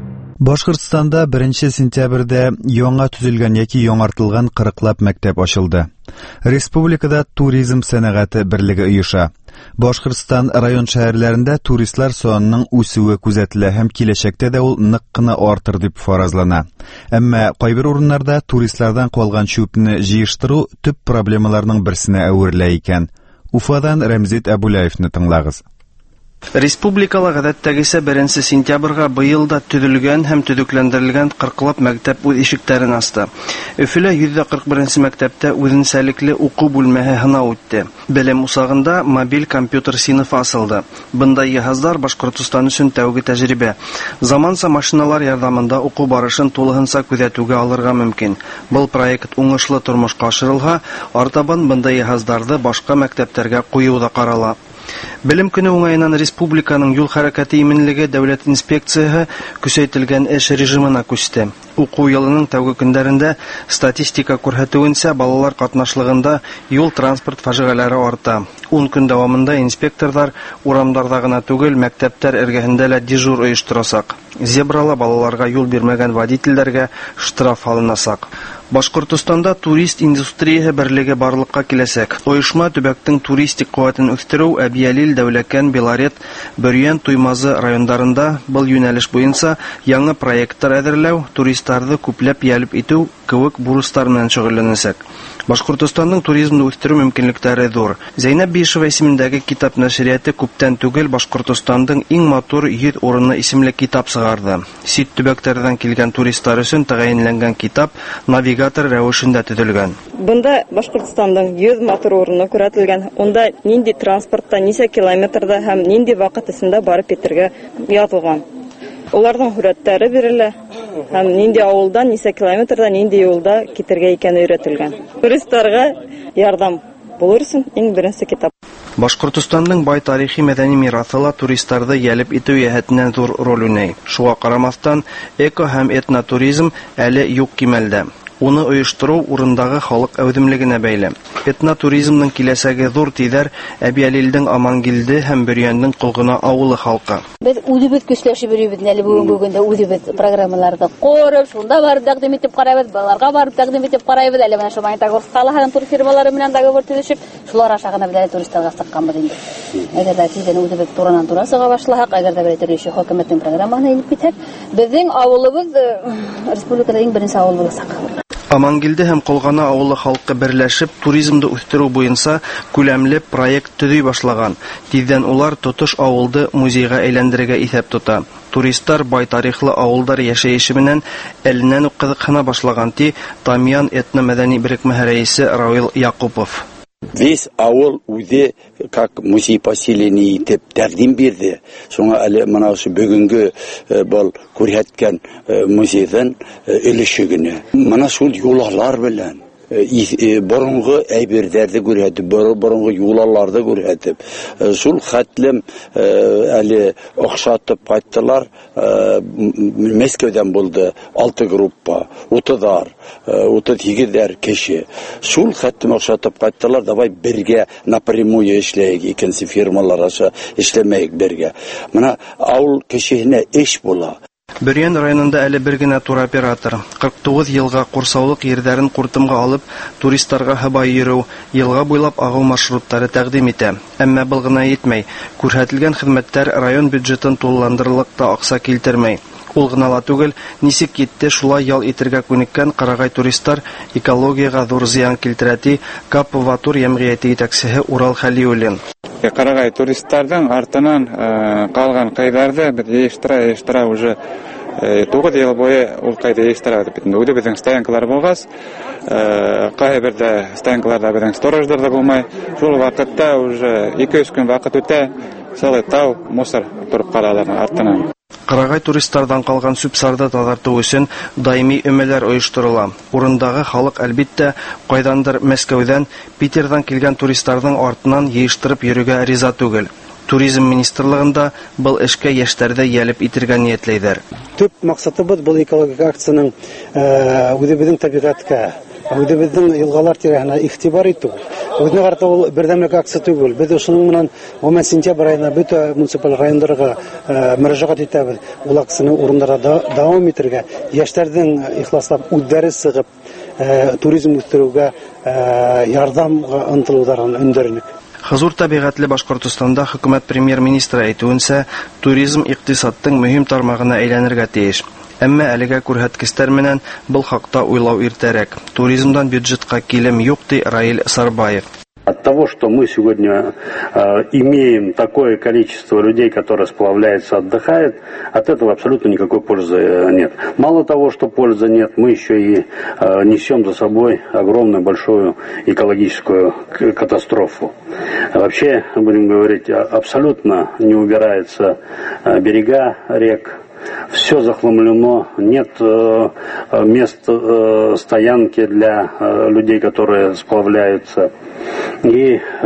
Башкортстанда беренче сентябрьдә яңа төзелгән яки яңартылган кырыклап мәктәп ачылды. Республикада туризм сәнәгате берлеге оеша. Башкортстан район шәһәрләрендә туристлар санының үсүе күзәтелә һәм киләчәктә дә ул нык кына артыр дип фаразлана. Әмма кайбер урыннарда туристлардан калган чүпне җыештыру төп проблемаларның берсенә әверелә икән. Уфадан Рәмзит Әбүлаевны тыңлагыз. Республикала гадәттәгесә беренче сентябрьгә быел да төзелгән һәм төзекләндерелгән кырыклап мәктәп үз ишекләрен ачты. Өфөлә йөз кырык беренче мәктәптә үзенчәлекле уку бүлмәһе сынау үтте. Белем усагында мобиль компьютер сыйныфы ачылды. Бындай җиһазлар Башкортстан өчен тәүге тәҗрибә. Заманча машиналар ярдәмендә уку барышын тулыгынча күзәтүгә алырга мөмкин. Был проект уңышлы тормышка ашырылга, артабан бындай җиһазларды башка мәктәпләргә кую да карала. Белем көне уңаеннан республиканың юл хәрәкәте иминлеге дәүләт инспекциясе көчәйтелгән эш режимына күчте. Уку елының тәүге көндәрендә статистика күрсәтүенчә балалар катнашлыгында юл транспорт фаҗигаләре арта. ун көн дәвамында инспекторлар урамнарда гына түгел, мәктәптәр эргәһендә дә дежур оештырасак. Зебралы балаларга юл бирмәгән водительләргә штраф алынасак. Башкортстанда турист индустрияһы берлеге барлыкка киләсәк. Оешма төбәктең туристик куәтен үстерү, Әбиялил, Дәүләкән, Белорет, Бөрьян, Туймазы районнарында был юнәлеш буенча яңа проекттар әзерләү, туристларны күпләп ялып итү кебек бурычлар белән шөгыльләнәсәк. Башкортстанның туризмны үстерү мөмкинлекләре зур. Зәйнәп Биишева исемендәге китап нәшрияты күптән түгел Башкортстанның иң матур йөз урынлы исемле китап чыгарды. Сит төбәкләрдән килгән туристлар өчен тәгаенләнгән китап навигатор рәвешендә төзелгән. Бында Башкортстанның йөз матур урыны күрсәтелгән. Онда нинди транспортта, ничә километрда һәм нинди вакыт эчендә барып итәргә язылган. Уларның хүрәтләре бирелә һәм нинди авылдан, ничә километрда, нинди юлда китәргә икәне өйрәтелгән. Туристларга ярдәм булыр өчен иң беренче китап. Башкортстанның бай тарихи мәдәни мирасы туристларны ялып итү җәһәтеннән зур роль уйный. Шуңа карамастан, эко һәм этнотуризм әле юк кимәлдә. Уны оештыру урындагы халык әүдемлегенә бәйле. Этнотуризмның киләсәге зур тидәр Әбиялилдең Амангилде һәм Бөрьянның Кылгына авылы халкы. Без үзебез көчләшеп йөрибез әле бүгенге көндә үзебез программаларда корып, шунда барып тәкъдим итеп карайбыз, балаларга барып тәкъдим итеп карайбыз. Әле менә шулай тагырскала һәм тур фирмалары белән договор төзешеп, шулар аша гына белән туристларга сыкканбыз инде. Әгәр дә тиздән үзебез туранан тура сыга башласак, әгәр дә бер төрле хөкүмәтнең программаһына инеп китсәк, безнең авылыбыз республикада иң беренче авыл булсак. Амангилде һәм Кылгана авылы халкы берләшеп туризмды үстерү буенча күләмле проект төзи башлаган. Тиздән улар тотыш авылды музейга әйләндерергә исәп тота. Туристлар бай тарихлы авылдар яшәеше белән әленнән үк кызыксына башлаган ди Тамьян этно-мәдәни берекмәһе рәисе Равил Якупов. Весь авыл үзе как музей поселения итеп тәкъдим бирде. Шуңа әле моны бүгенге был күрһәткән музейдан өлеше генә. Моны шул юллар белән борынгы әйберләрне күрһәтеп, борынгы юлларны күрһәтеп, шул хәтлем әле охшатып кайттылар. Мәскәүдән булды алты группа, утызар, утыз егерьләр кеше. Шул хәтлем охшатып кайттылар, давай бергә напрямую эшләйек, икенче фирмалар аша эшләмәйек бергә. Менә авыл кешеһенә эш була. Бөрьян районында әле бер генә туроператор кырык тугыз елга курсаулык ердәрен куртымга алып, туристларга һабай йөрү, елга буйлап агу маршруттары тәкъдим итә. Әмма был гына итмәй. Күрһәтелгән хезмәттәр район бюджетын тулыландырырлык та акча килтермәй. Ул гына ла түгел, ничек китте шулай ял итәргә күнеккән Карагай туристлар экологиягә зур зыян килтерә ди Капватур җәмгыяте итәкчесе Урал Хәлиуллин. Карагай туристлардан артынан калган кайдарды бер ештыра-ештыра уже тугыз ел буе ул кайда ештыра дип инде үзе безнең стоянкалар булгас, кайбердә стоянкаларда безнең сторождар да булмай, шул вакытта уже ике-өч көн вакыт үтә, целый тау мусор турып калалар артынан. Карагай туристлардан калган сүп-сарды тазарту өчен даими өмәләр оештырыла. Урындагы халык әлбиттә кайдандыр Мәскәүдән, Питердан килгән туристларның артыннан җыештырып йөрүгә риза түгел. Туризм министрлыгында был эшкә яшьләрдә ялып итергә ниятләйдер. Төп максатыбыз был экологик акцияның үзебезнең табигатькә, үзебезнең елгалар тирәһенә игътибар итү, Үзенә карата ул бердәмлек акция түгел. Без шуның менән гомумән сентябрь аенда бөтен муниципаль районнарга мөрәҗәгать итәбез. Ул акцияны урыннарда дәвам итәргә, яшьләрнең ихласлап үдәре сыгып, туризм үстерүгә ярдәмгә ынтылуларын өндерник. Хозур табигатьле Башкортостанда хөкүмәт премьер-министры әйтүенсә, туризм икътисадтың мөһим тармагына әйләнергә тиеш. Әмма әлегә күрһәткечләр менән был хакта уйлау иртәрәк. Туризмдан бюджетка килем юк, ди Раил Сарбаев. От того, что мы сегодня э, имеем такое количество людей, которые сплавляются, отдыхают, от этого абсолютно никакой пользы нет. Мало того, что пользы нет, мы еще и э, несем за собой огромную большую экологическую катастрофу. Вообще, будем говорить, абсолютно не убираются э, берега рек. Все захламлено, нет э, мест э, стоянки для э, людей, которые сплавляются. И, э,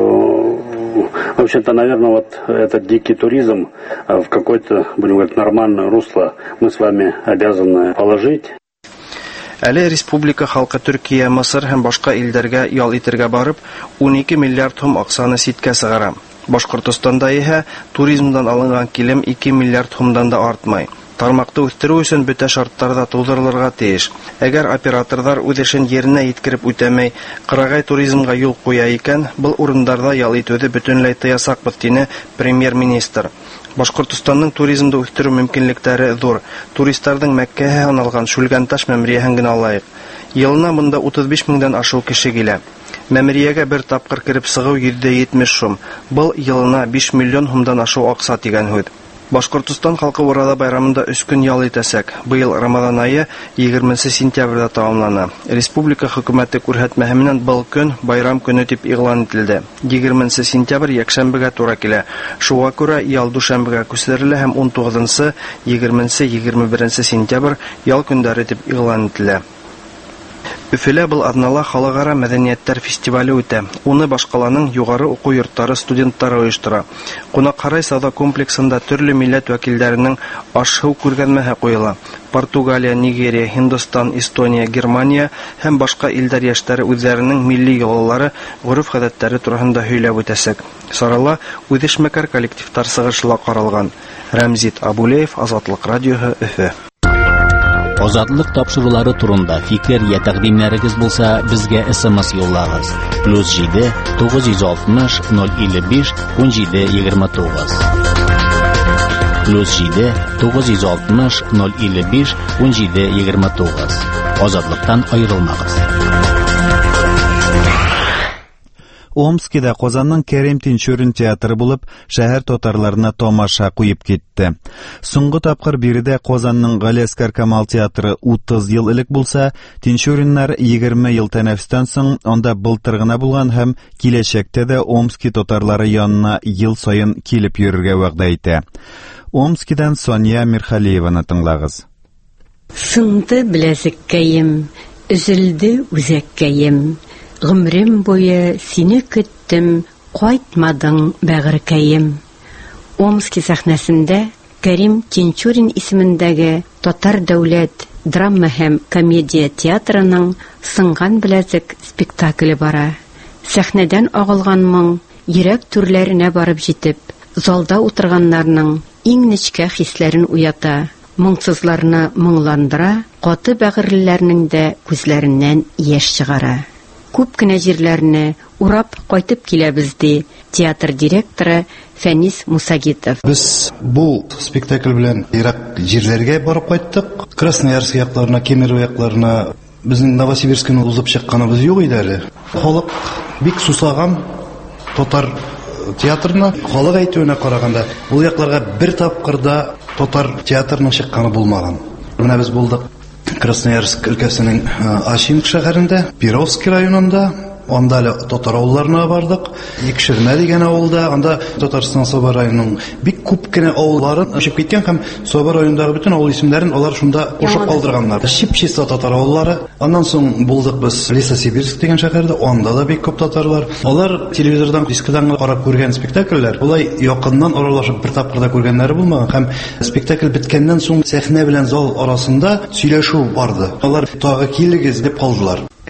в общем-то, наверное, вот этот дикий туризм э, в какое-то, будем говорить, нормальное русло мы с вами обязаны положить. Әле республика халкы Төркия, Мысыр һәм башка илләргә ял итәргә барып, унике миллиард сум акчаны ситкә сыгара. Башкортостанда иһә туризмдан алынган килем ике миллиард сумдан да артмый. Тармакты үстерү өчен бөтә шартларда тудырылырга тиеш. Әгәр операторлар үз эшен yerine иткереп үтәмәй, кырагай туризмга юл куя икән, был урыннарда ял итүне бөтенләй тыясакбыз, дине премьер-министр. Башкортстанның туризмды үстерү мөмкинлекләре зур. Туристларның Мәккәгә аналган Шүлгәнташ мәмриәһен генә алайык. Елына монда утыз биш меңдән ашу кеше килә. Мәмриягә бер тапкыр кирип сыгу йөз җитмеш сум. Был елына биш миллион сумдан ашу акча дигән һүз. Башкортстан халкы Урада байрамында өч көн ял итәсәк. Быел Рамазан айы егерменче сентябрьдә тәмамлана. Республика хөкүмәте күрһәтмәһе менән был көн байрам көне дип игълан ителде. егерменче сентябрь якшәмбегә туры килә. Шуңа күрә ял дүшәмбегә күчерелә һәм он тугызынчы, егерменче егерме беренче сентябрь ял көндәре дип игълан ителә. Өфелә был атнала халыкара мәдәнияттәр фестивале үтә. Уны башкаланың югары уку йортлары студентлары оештыра. Кунакхарай сауда комплексында төрле милләт вәкилләренең аш-һыу күргәзмәһе куела. Португалия, Нигерия, Һиндстан, Эстония, Германия һәм башка илләр яшьләре үзләренең милли йолалары, гореф-гадәтләре турында һөйләп үтәсәк. Сарала үҙешмәкәр коллективтар сыгышыла каралган. Рәмзит Абулеев, Азатлык радиоһы, Өфе. Азатлык тапшырулары турында фикер я тәкъдимнәрегез булса, безгә эс-эм-эс юллагыз. плюс җиде тугыз йөз алтмыш ноль илле биш ун җиде егерме тугыз. плюс җиде тугыз йөз алтмыш ноль илле биш ун җиде егерме тугыз. Азатлыктан аерылмагыз. Омскида Казанның Кәрим Тинчурин театры булып, шәһәр татарларына тамаша куеп китте. Соңгы тапкыр биредә Казанның Галиәскәр Камал театры утыз ел элек булса, Тинчуриннар егерме ел тәнәфестән соң анда былтыр гына булган һәм киләчәктә дә Омски татарлары янына ел саен килеп йөрергә вәгъдә итә. Омскидан Соня Мирхалиеваны тыңлагыз. Сынды беләзеккәем, üzülде үзәккәем. Гомрем буе сине көттем, кайтмадың бәгыркәем. Омски сәхнәсендә Кәрим Тинчурин исемендәге Татар дәүләт драма һәм комедия театрының Сынган беләзек спектакле бара. Сәхнәдән агылган моң йөрәк түрләренә барып җитеп, залда утырганнарның иң нечкә хисләрен уята, моңсызларны моңландыра, каты бәгырьләрнең дә күзләреннән яшь чыгара. Күп кенә җирләрне урап кайтып киләбез, ди театр директоры Фәнис Мусагитов. Без бу спектакль белән ерак җирләргә барып кайттык. Красноярск якларына, Кемерово якларына, безнең Новосибирскны узып чыкканыбыз юк иде әле. Халык бик сусаган татар театрына, халык әйтүенә караганда, ул якларга бер тапкырда татар театрының чыкканы булмаган. Менә без булдык Красноярск өлкәсенең Ашимк шәһәрендә, Перовский районында, анда әле татар авылларына бардык. Икшермә дигән авылда, анда Татарстан Соба районының бик күп кенә авылларын ачып киткән һәм Соба районындагы бүтән авыл исемнәрен алар шунда кушып калдырганнар. Чип-чиста татар авыллары. Аннан соң булдык без Лесосибирск дигән шәһәрдә, анда да бик күп татарлар. Алар телевизордан, дискыдан карап күргән спектакльләр, улай якыннан аралашып бер тапкырда күргәннәре булмаган һәм спектакль биткәннән соң сәхнә белән зал арасында сөйләшү барды. Алар тагы килегез дип калдылар.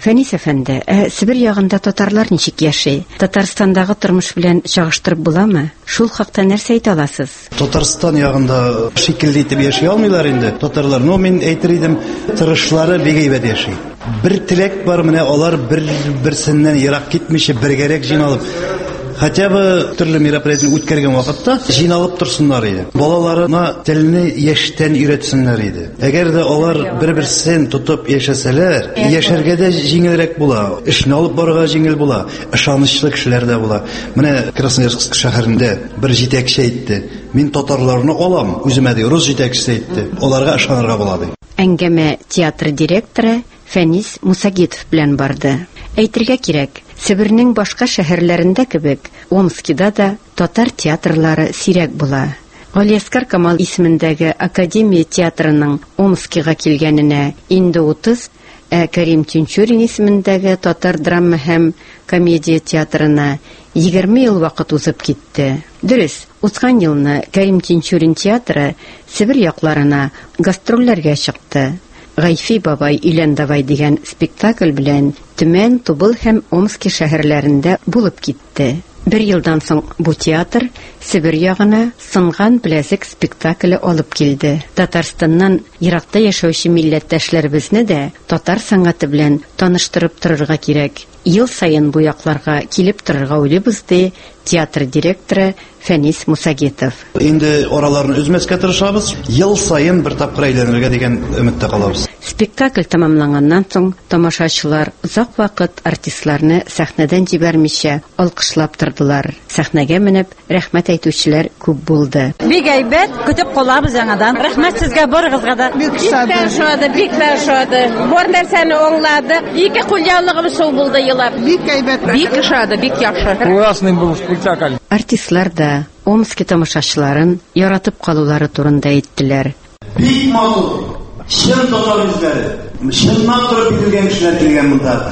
Фәнис әфәнде, ә Себер ягында татарлар ничек яши? Татарстандагы тормыш белән чагыштырып буламы? Шул хакта нәрсә әйтә аласыз? Татарстан ягында шикелле итеп яши алмыйлар инде. Татарлар, ну мин әйтер идем, тырышлары бик әйбәт яши. Бер теләк бар, менә алар бер-берсеннән ерак китмичә бергәрәк җыйналып, хотя бы төрле мероприятие үткәргән вакытта җыйналып торсыннар иде. Балаларына телне яшьтән өйрәтсеннәр иде. Әгәр дә алар бер-берсен тотып яшәсәләр, яшәргә дә җиңелрәк була, эшне алып барырга җиңел була, ышанычлы кешеләр дә була. Менә Красноярск шәһәрендә бер җитәкче әйтте: "Мин татарларны алам, үземә дә рус җитәкчесе әйтте. Аларга ышанырга була" ди. Әңгәмә театр директоры Фәнис Мусагитов белән барды. Әйтергә кирәк, Себернең башка шәһәрләрендә кебек, Омскида да татар театрлары сирәк була. Галиәскәр Камал исемендәге Академия театрының Омскига килгәненә инде утыз, ә Кәрим Тинчурин исемендәге татар драма һәм комедия театрына егерме ел вакыт узып китте. Дөрес, узган елны Кәрим Тинчурин театры Себер якларына гастрольләргә чыкты. Гайфи бабай Илән давай дигән спектакль белән Төмән, Тубыл һәм Омски шәһәрләрендә булып китте. Бер елдан соң бу театр Себер ягына Сынган беләзек спектакле алып килде. Татарстаннан еракта яшәүче милләттәшләребезне дә татар сәнгате белән таныштырып торырга кирәк. Ел сайын бу якларга килеп торырга уйлыйбыз ди театр директоры Фәнис Мусагитов. Инде араларны үзмәскә тырышабыз, ел сайын бер тапкыр әйләнергә дигән өметтә калабыз. Спектакль тамамланганнан соң тамашачылар озак вакыт артистларны сәхнәдән җибәрмичә алкышлап тордылар. Сәхнәгә менеп рәхмәт әйтүчеләр күп булды. Бик әйбәт, көтеп калабыз яңадан. Рәхмәт сезгә барыгызга да. Бик шады, бик шады. Бер нәрсәне аңладык. Ике кулъяулыгыбыз шул булды елап. Бик әйбәт, бик шады, бик яхшы. Классный был спектакль. Артистлар да Омски тамашачыларын яратып калулары турында әйттеләр. Бик матур, чын татар үзләре, чыннан турып бирелгән кешеләр килгән монда.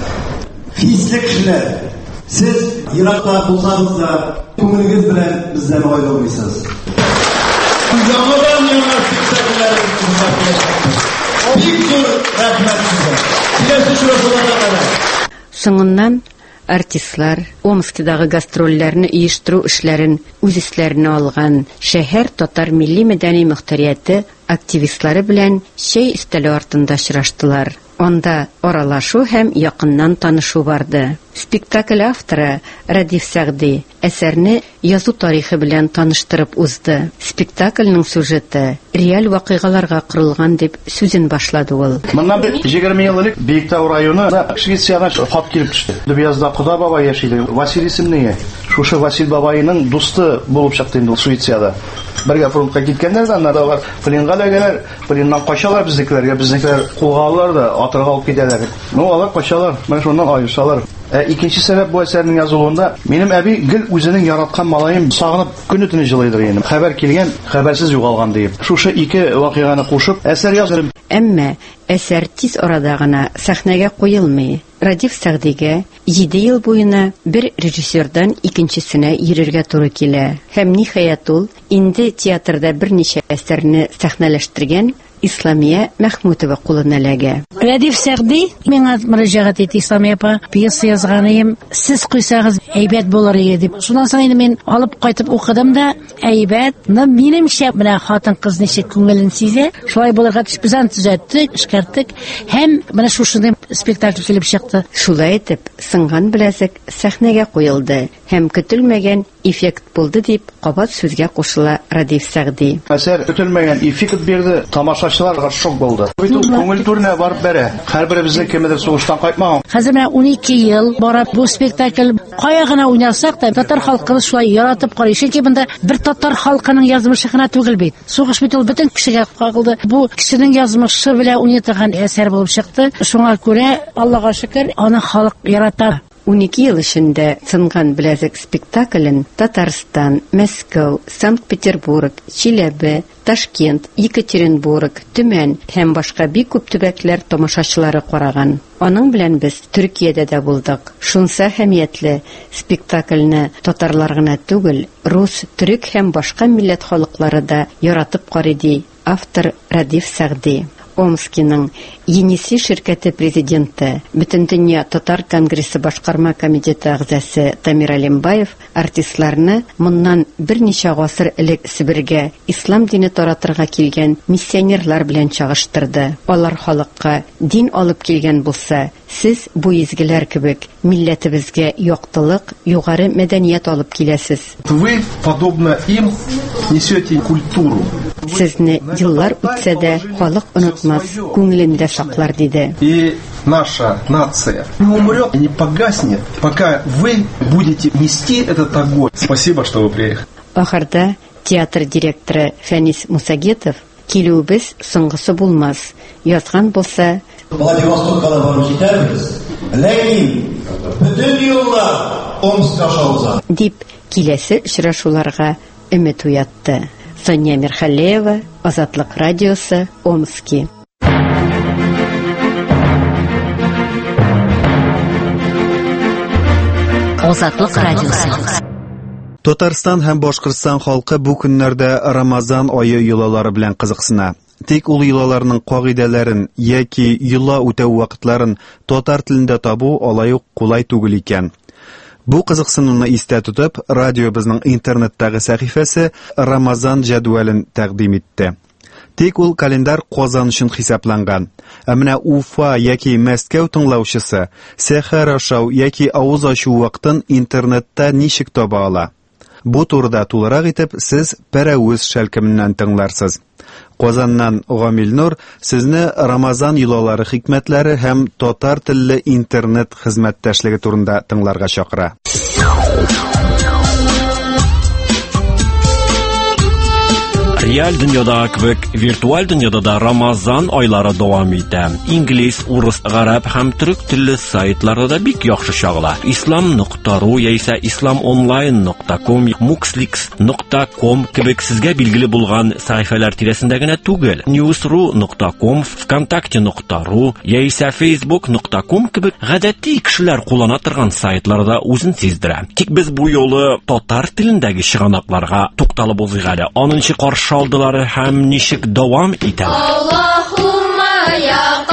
Хисле кешеләр. Сез еракта булсагыз да, күңелегез белән бездән аерылмыйсыз. Яңадан яңа спектакльләр бик зур рәхмәт сезгә. Киләсе шурасыларга кадәр. Соңыннан артистлар Омскидагы гастрольләрне оештыру эшләрен үз өсләренә алган шәһәр татар милли мәдәни мөхтәрияте активистлары белән чәй өстәле артында очраштылар. Анда аралашу һәм якыннан танышу барды. Спектакль авторы Радиф Сәгъди әсәрне язу тарихы белән таныштырып узды. Спектакльнең сюжеты реаль вакыйгаларга корылган дип сүзен башлады ул. Моннан егерме ел элек Биектау районына Швециядән хат килеп төште. Дөбязда Куда бабай яши. Василий исемле. Шушы Василь бабайның дусты булып чыкты инде Швецияда. Бергә фронтка киткәннәр дә алар пленга ләгәләр, пленнан качалар безнекеләргә, безнекеләр кулга алалар да атырга алып китәләр. Ну алар качалар, менә шуннан аерышалар. Ә икенче сәбәп бу әсәрнең язылуында минем әби гел үзенең яраткан малаем сагынып көне-төне җылыйдыр инде. Хәбәр килгән, хәбәрсез югалган дип. Шушы ике вакыйганы кушып әсәр яздым. Әмма әсәр тиз арада гына сәхнәгә куелмый. Радиф Сәгъдигә җиде ел буена бер режиссердан икенчесенә йөрергә туры килә. Һәм ниһаять ул инде театрда берничә әсәрне сәхнәләштергән Исламия Мәхмүтова кулына эләгә. Радиф Сәгъди миңа мөрәҗәгать итте. Исламия апа, пьеса язганым, сез куйсагыз әйбәт булыр иде дип. Шуннан соң инде мин алып кайтып укыдым да, әйбәт. Минемчә менә хатын-кыз ничек күңелен сизә, шулай булырга тизбезан төзәттек, эшкәрттек. Һәм менә шушындай спектакль килеп чыкты. Шулай итеп, Сынган беләзек сәхнәгә куелды һәм көтелмәгән эффект булды дип кабат сүзгә кушыла Радиф Сәгъди. Әсәр көтелмәгән эффект бирде, тамашачыларга шок булды. Бит ул күңел түренә барып бәрә. Һәрберебезнең кемедер сугыштан кайтмаган. Хәзер менә унике ел барып бу спектакль кая гына уйнасак та татар халкыбыз шулай яратып карый. Чөнки монда бер татар халкының язмышы гына түгел бит. Сугыш бит ул бөтен кешегә кагылды. Бу кешенең язмышы белән уйнатылган әсәр булып чыкты. Шуңа күрә Аллага шөкер, аны халык ярата. унике ел эчендә Сынган беләзек спектаклен Татарстан, Мәскәү, Санкт-Петербург, Чиләбе, Ташкент, Екатеринбург, Төмән һәм башка бик күп төбәкләр тамашачылары караган. Аның белән без Төркиядә дә булдык. Шунса әһәмиятле спектакльне татарлар гына түгел, рус, төрек һәм башка милләт халыклары да яратып карый ди автор Радиф Сәгъди. Омскиның Енисей ширкәте президенты, Бөтендөнья татар конгрессы башкарма комитеты әгъзасы Тамир Алимбаев артистларны моннан берничә гасыр элек Себергә ислам дине таратырга килгән миссионерлар белән чагыштырды. Алар халыкка дин алып килгән булса, сез бу изгеләр кебек милләтебезгә яктылык, югары мәдәният алып киләсез. Вы, подобно им, несете культуру. Сезне еллар үтсә дә халык онытмас, күңелендә саклар диде. И наша нация не умрет и не погаснет, пока вы будете нести этот огонь. Спасибо, что вы приехали. Ахырда театр директоры Фәнис Мусагетов килүбез соңгысы булмас. Язган булса, Владивостокка да барып җитәрбез. Ләкин бөтен юллар Омскка шауза. Дип киләсе очрашуларга өмет уятты. Соня Мирхалеева, Азатлык радиосы, Омский. Азатлык радиосы. Татарстан һәм Башкортстан халкы бу көннәрдә Рамазан ае йолалары белән кызыксына. Тик ул йолаларның кагыйдәләрен яки йола үтәү вакытларын татар телендә табу алай ук кулай түгел икән. Бу кызыксынуны истә тотып, радио безнең интернеттагы сәхифәсе Рамазан җадвалын тәкъдим итте. Тик ул календар Казан өчен хисапланган. Ә менә Уфа яки Мәскәү тыңлаучысы сәхәр ашау яки авыз ачу вакытын интернетта ничек таба ала? Бу турыда тулырак итеп сез Пәрәвез шәлкеменнән тыңларсыз. Казаннан Гамил Нур сезне Рамазан йолалары хикмәтләре һәм татар телле интернет хезмәттәшлеге турында тыңларга чакыра. Реаль дөньяда кебек, виртуаль дөньяда да Рамазан айлары дәвам итә. Инглиз, урыс, гарәп һәм төрек телле сайтларда да бик яхшы чагыла. ислам нокта ру яисә ислам онлайн нокта ком, муксликс нокта ком кебек сезгә билгеле булган сәхифәләр тирәсендә генә түгел. ньюсру нокта ком, вконтакте нокта ру яисә фейсбук нокта ком кебек гадәти кешеләр куллана торган сайтларда үзен сиздерә. Тик без бу юлы татар телендәге чыганакларга тукталып узыйк әле. Анынчы каршы алдылары һәм ничек дәвам итә. Аллаһумма я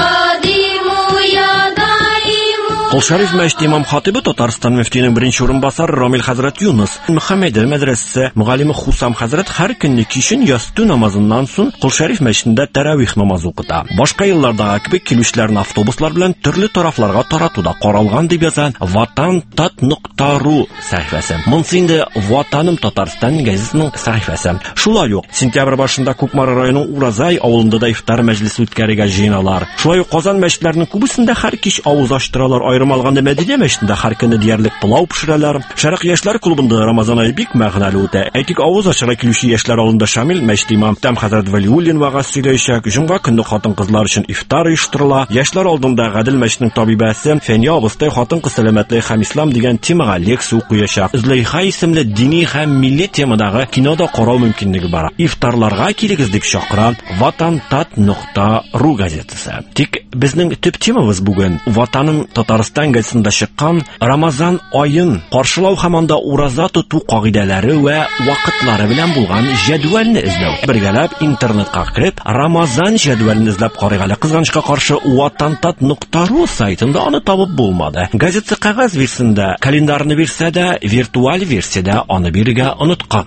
кадиму я даиму. Кулшариф мәчете имам хатибы Татарстан мөфтиенең беренче урынбасары Рамил хәзрәт Юнус Мөхәммәдия мәдрәсәсе мугалиме Хусам хәзрәт һәр көнне кичен ястү намазыннан соң Кулшариф мәчетендә тәравих намазы укыта. Башка еллардагы кебек килүчеләрне автобуслар белән төрле тарафларга таратуда каралган дип яза ватан тат нокта ру сәхифәсе. Монсы инде Ватаным Татарстан гәзитенең сәхифәсе. Шулай ук сентябрь башында Күкмара районының Уразай авылында да ифтар мәҗлесе үткәрергә җыеналар. Шулай ук Казан мәчетләренең күбесендә һәр кич авыз ачтыралар. Аерым алганда Мәдинә мәчетендә һәр көнне диярлек пылау пешерәләр. Шәрык яшьләр клубында Рамазан ае бик мәгънәле үтә. Әйтик, авыз ачарга килүче яшьләр алында шамил мәчет имам Тәм хәзрәт Вәлиуллин вагаз сөйләячәк. Җомга көнне хатын-кызлар өчен ифтар оештырыла. Яшьләр алдында Гадел мәчетенең табибәсе Фәния абыстай хатын-кыз сәламәтлеге һәм ислам дигән темага лекция укыячак. Зөләйха исемле дини һәм милли темадагы кинода карау мөмкинлеге бар. Ифтарларга килегез дип чакыра ватан тат нокта ру газетасы. Тик безнең төп темабыз бүген Ватаным Татарстан газетасында чыккан Рамазан аен каршылау һәм анда ураза тоту кагыйдәләре вә вакытлары белән булган җадвалны эзләү. Бергәләп интернетка кирип Рамазан җадвалын эзләп карыйк әле. Кызганычка каршы ватан тат нокта ру сайтында аны табып булмады. Газета кагаз версиясендә календарны бирсә дә, виртуаль версиядә аны бирергә оныткан.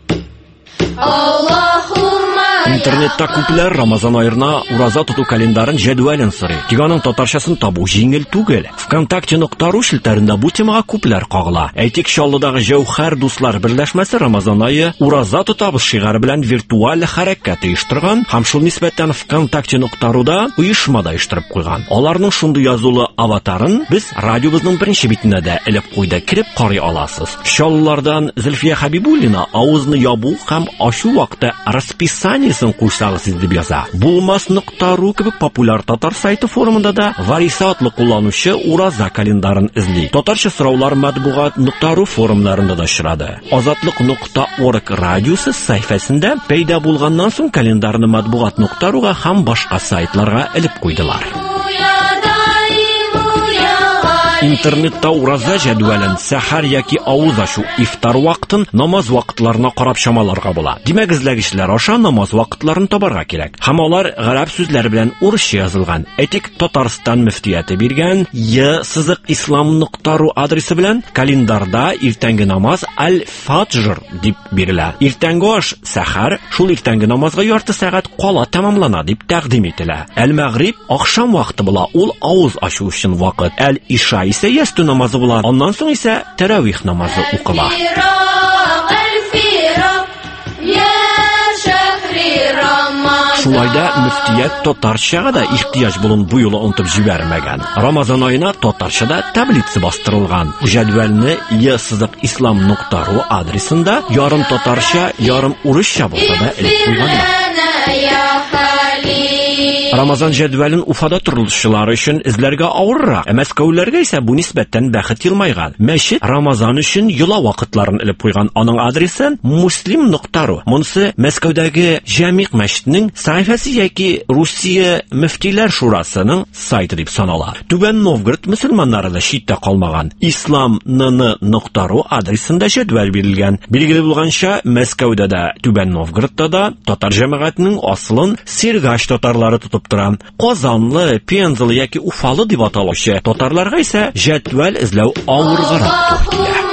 Интернетта күпләр Рамазан аерына ураза тоту календарын җадвалын сорый. Тик аның татарчасын табу җиңел түгел. вконтакте нокта ру шелтәрендә бу темага күпләр кагыла. Әйтик, Чаллыдагы Җәүһәр дуслар берләшмәсе Рамазан ае ураза тотабыз шигары белән виртуаль хәрәкәт оештырган һәм шул нисбәттән вконтакте нокта руда оешмада оештырып куйган. Аларның шундый язулы аватарын без радиобызның беренче битендә дә элеп куйды, кирип карый аласыз. Чаллылардан Зөлфия Хәбибуллина авызны ябу һәм ачу вакыты расписаниесын куйсагыз дип яза. Булмас нокта ру кебек популяр татар сайты форумында да Вариса атлы кулланучы ураза календарын эзли. Татарча сораулар матбугат нокта ру форумнарында да очрады. Азатлык нокта орг радиосы сәхифәсендә пәйда булганнан соң календарны матбугат нокта руга һәм башка сайтларга элеп куйдылар. Интернетта ураза җадвалын, сәхәр яки авыз ачу, ифтар вакытын, намаз вакытларына карап чамаларга була. Димәк, эзләгечләр аша намаз вакытларын табарга кирәк. Һәм алар гарәп сүзләре белән урысча язылган. Әйтик, Татарстан мөфтияте биргән я сызык ислам нокта ру адресы белән календарда иртәнге намаз аль-фаджр дип бирелә. Иртәнге аш сәхәр, шул иртәнге намазга ярты сәгать кала тәмамлана дип тәкъдим ителә. Әл-мәгриб акшам вакыты була, ул авыз ачу өчен вакыт. Әл-иша исә ястү намазы була. Аннан соң исә тәравих намазы укыла. Шулайда мөфтият татарчага да ихтияҗ булуын бу юлы онытып җибәрмәгән. Рамазан аена татарчада таблица бастырылган. Җадвалны я сызык ислам нокта ру адресында ярым татарча, ярым урысча булса да элеп куйганнар. Рамазан җадвалын Уфада торылышчылар өчен эзләргә авыррак, ә Мәскәүләргә исә бу нисбәттән бәхет елмайган. Мәчет Рамазан өчен йола вакытларын элеп куйган. Аның адресын муслим нокта ру. Монысы Мәскәүдәге Җамигъ мәчетенең сәхифәсе яки Русия мөфтиләр шурасының сайты дип санала. Түбән Новгород мөселманнары да читтә калмаган. ислам н н нокта ру адресында җадвал бирелгән. Билгеле булганча, Мәскәүдә дә, Түбән Новгородта да татар җәмәгатенең аслын Сергач татарлары тотып тора. Казанлы, Пензалы яки Уфалы дип аталучы татарларга исә җадвал эзләү авыргарак туры килә.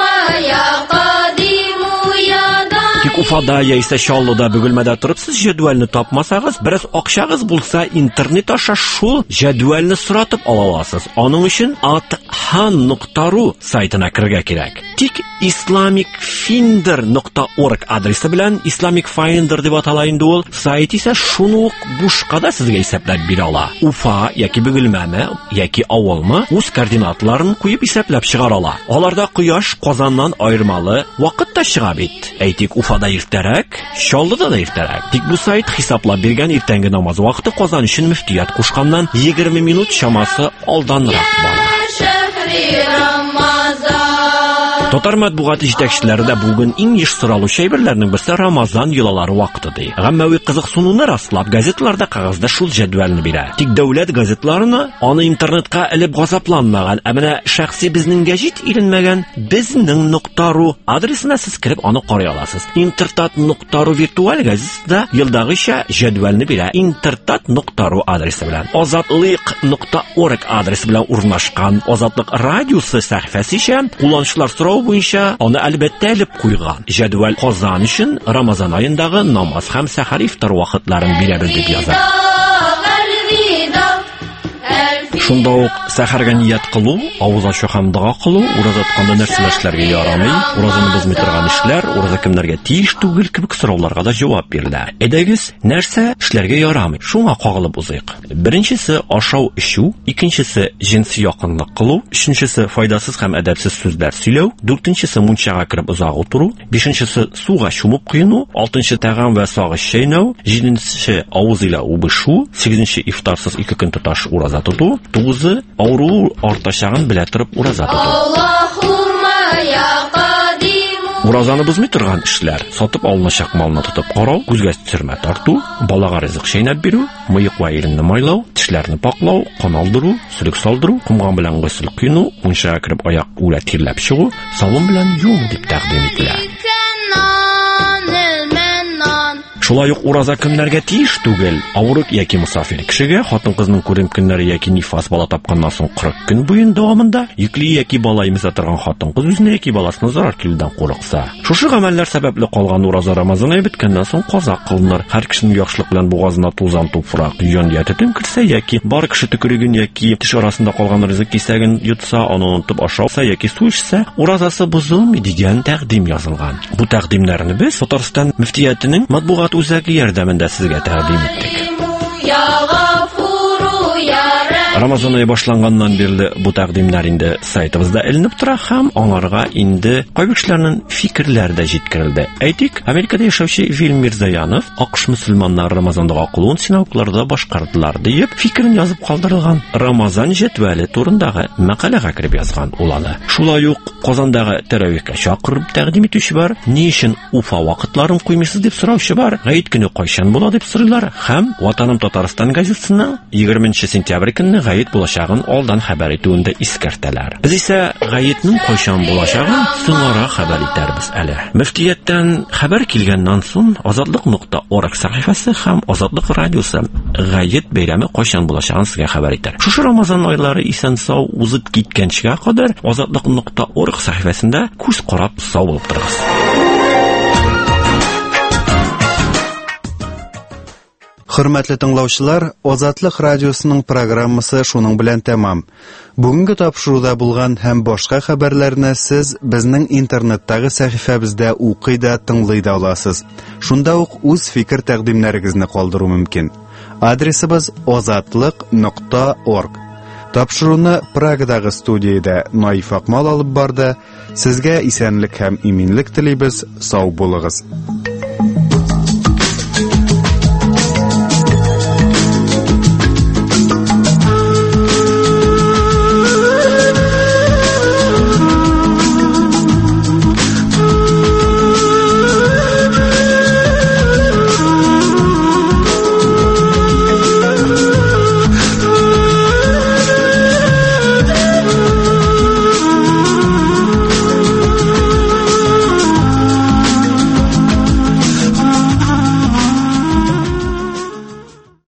Тик Уфада яисә Чаллыда бөгелмәдә торып сез җадвалны тапмасагыз, бераз акчагыз булса, интернет аша шул җадвалны соратып ала аласыз. Аның өчен атхан нокта ру сайтына кирергә кирәк. Тик исламик финдер нокта орг адресы белән Islamic Finder дип атала инде ул. Сайт исә шуны ук бушка да сезгә исәпләп бирә ала. Уфа яки Бөгелмәме яки авылмы үз координатларын куеп исәпләп чыгара ала. Аларда кояш Казаннан аермалы вакытта чыга бит. Әйтик, Уфада иртәрәк, Чаллыда да иртәрәк. Тик бу сайт хисаплап биргән иртәнге намаз вакыты Казан өчен мөфтият кушканнан егерме минут чамасы алданрак бара. Татар матбугаты җитәкчеләре дә бүген иң еш соралучы әйберләрнең берсе Рамазан йолалары вакыты ди. Гаммәви кызыксынуны раслап, газетларда кагазда шул җадвалны бирә. Тик дәүләт газетларына аны интернетка элеп газапланмаган, ә менә шәхси безнең гәҗит иленмәгән безнең нокта ру адресына сез кирип аны карый аласыз. Интертат нокта ру виртуаль газетасында елдагыча җадвалны бирә. Интертат нокта ру адресы белән. Азатлык нокта орг адресы белән урнашкан Азатлык радиосы сәхифәсе исә кулланучылар сорау буенча аны әлбәттә элеп куйган. Җадвал Казан өчен Рамазан аендагы намаз һәм сәхәр ифтар вакытларын бирәбез дип яза. Шунда ук сәхәргә ният кылу, авыз ачу һәм дуа кылу, ураза тотканда нәрсәләр эшләргә ярамый, уразаны бозмый торган эшләр, ураза кемнәргә тиеш түгел кебек сорауларга да җавап бирелә. Әйдәгез, нәрсә эшләргә ярамый? Шуңа кагылып узыйк. Беренчесе ашау эчү, икенчесе җинси якынлык кылу, өченчесе файдасыз һәм әдәпсез сүзләр сөйләү, дүртенчесе мунчага кирип озак утыру, бишенчесе суга чумып кыйну, алтынчы тәгам ва сагыш чәйнәү, җиденчесе авыз илә убышу, сигезенче ифтарсыз ике көн тоташ ураза тоту, тугызы авыру артачагын белә торып ураза тоту. Уразаны бозмый торган эшләр: сатып алыначак малны тотып карау, күзгә төшермә тарту, балага ризык чәйнәп бирү, мыек ва иренне майлау, тешләрне паклау, кан алдыру, сөлек салдыру, кумган белән гысыл кыйну, мунчага кирип аяк үлә тирләп чыгу, сабын белән юу дип тәкъдим ителә. Шулай ук ураза көннәргә тиеш түгел. Авырык яки мусафир кешегә хатын-кызның күрем көннәре яки нифас бала тапканнан соң кырык көн буен дәвамында йөкле яки бала имза торган хатын-кыз үзенә яки баласына зарар килүдән курыкса, шушы гамәлләр сәбәпле калган ураза Рамазан ае биткәннән соң каза кылыныр. Һәр кешенең яхшылык белән бугазына тузан туфрак, җан ятетен кирсә яки бар кеше төкереген яки теш арасында калган ризык кисәген йотса, аны онытып ашауса яки су эчсә, уразасы бозылмый дигән тәкъдим язылган. Бу тәкъдимнәрне без Татарстан мөфтиятенең матбугат үзәге ярдәмендә сезгә тәкъдим иттек. Рамазан ае башланганнан бирле бу тәкъдимнәр инде сайтыбызда эленеп тора һәм аңарга инде кайберләрнең фикерләре дә җиткерелде. Әйтик, Америкада яшәүче Вил Мирзаянов акш мөселманнары Рамазанда кылуын синакларда башкардылар дип фикерен язып калдырылган. Рамазан җәдвале турындагы мәкаләгә кирип язган ул аны. Шулай ук Казандагы тәравихкә чакырып тәкъдим итүче бар, ни өчен Уфа вакытларын куймыйсыз дип сораучы бар, гаит көне кайчан була дип сорыйлар һәм Ватаным Татарстан газетасының егерменче сентябрь көнне гает булачагын алдан хәбәр итүендә искәртәләр. Без исә гаетнең кайчан булачагын соңара хәбәр итәрбез әле. Мөфтияттән хәбәр килгәннән соң азатлык нокта орг сәхифәсе һәм Азатлык радиосы гает бәйрәме кайчан булачагын сезгә хәбәр итәр. Шушы Рамазан айлары исән-сау узып киткәнчегә кадәр азатлык нокта орг сәхифәсендә күз карап сау булып торыгыз. Хөрмәтле тыңлаучылар, Азатлык радиосының программасы шуның белән тәмам. Бүгенге тапшыруда булган һәм башка хәбәрләрне сез безнең интернеттагы сәхифәбездә укый да, тыңлый да аласыз. Шунда ук үз фикер тәкъдимнәрегезне калдыру мөмкин. Адресыбыз азатлык нокта орг. Тапшыруны Прагадагы студиядә Наиф Акмал алып барды. Сезгә исәнлек һәм иминлек телибез. Сау булыгыз.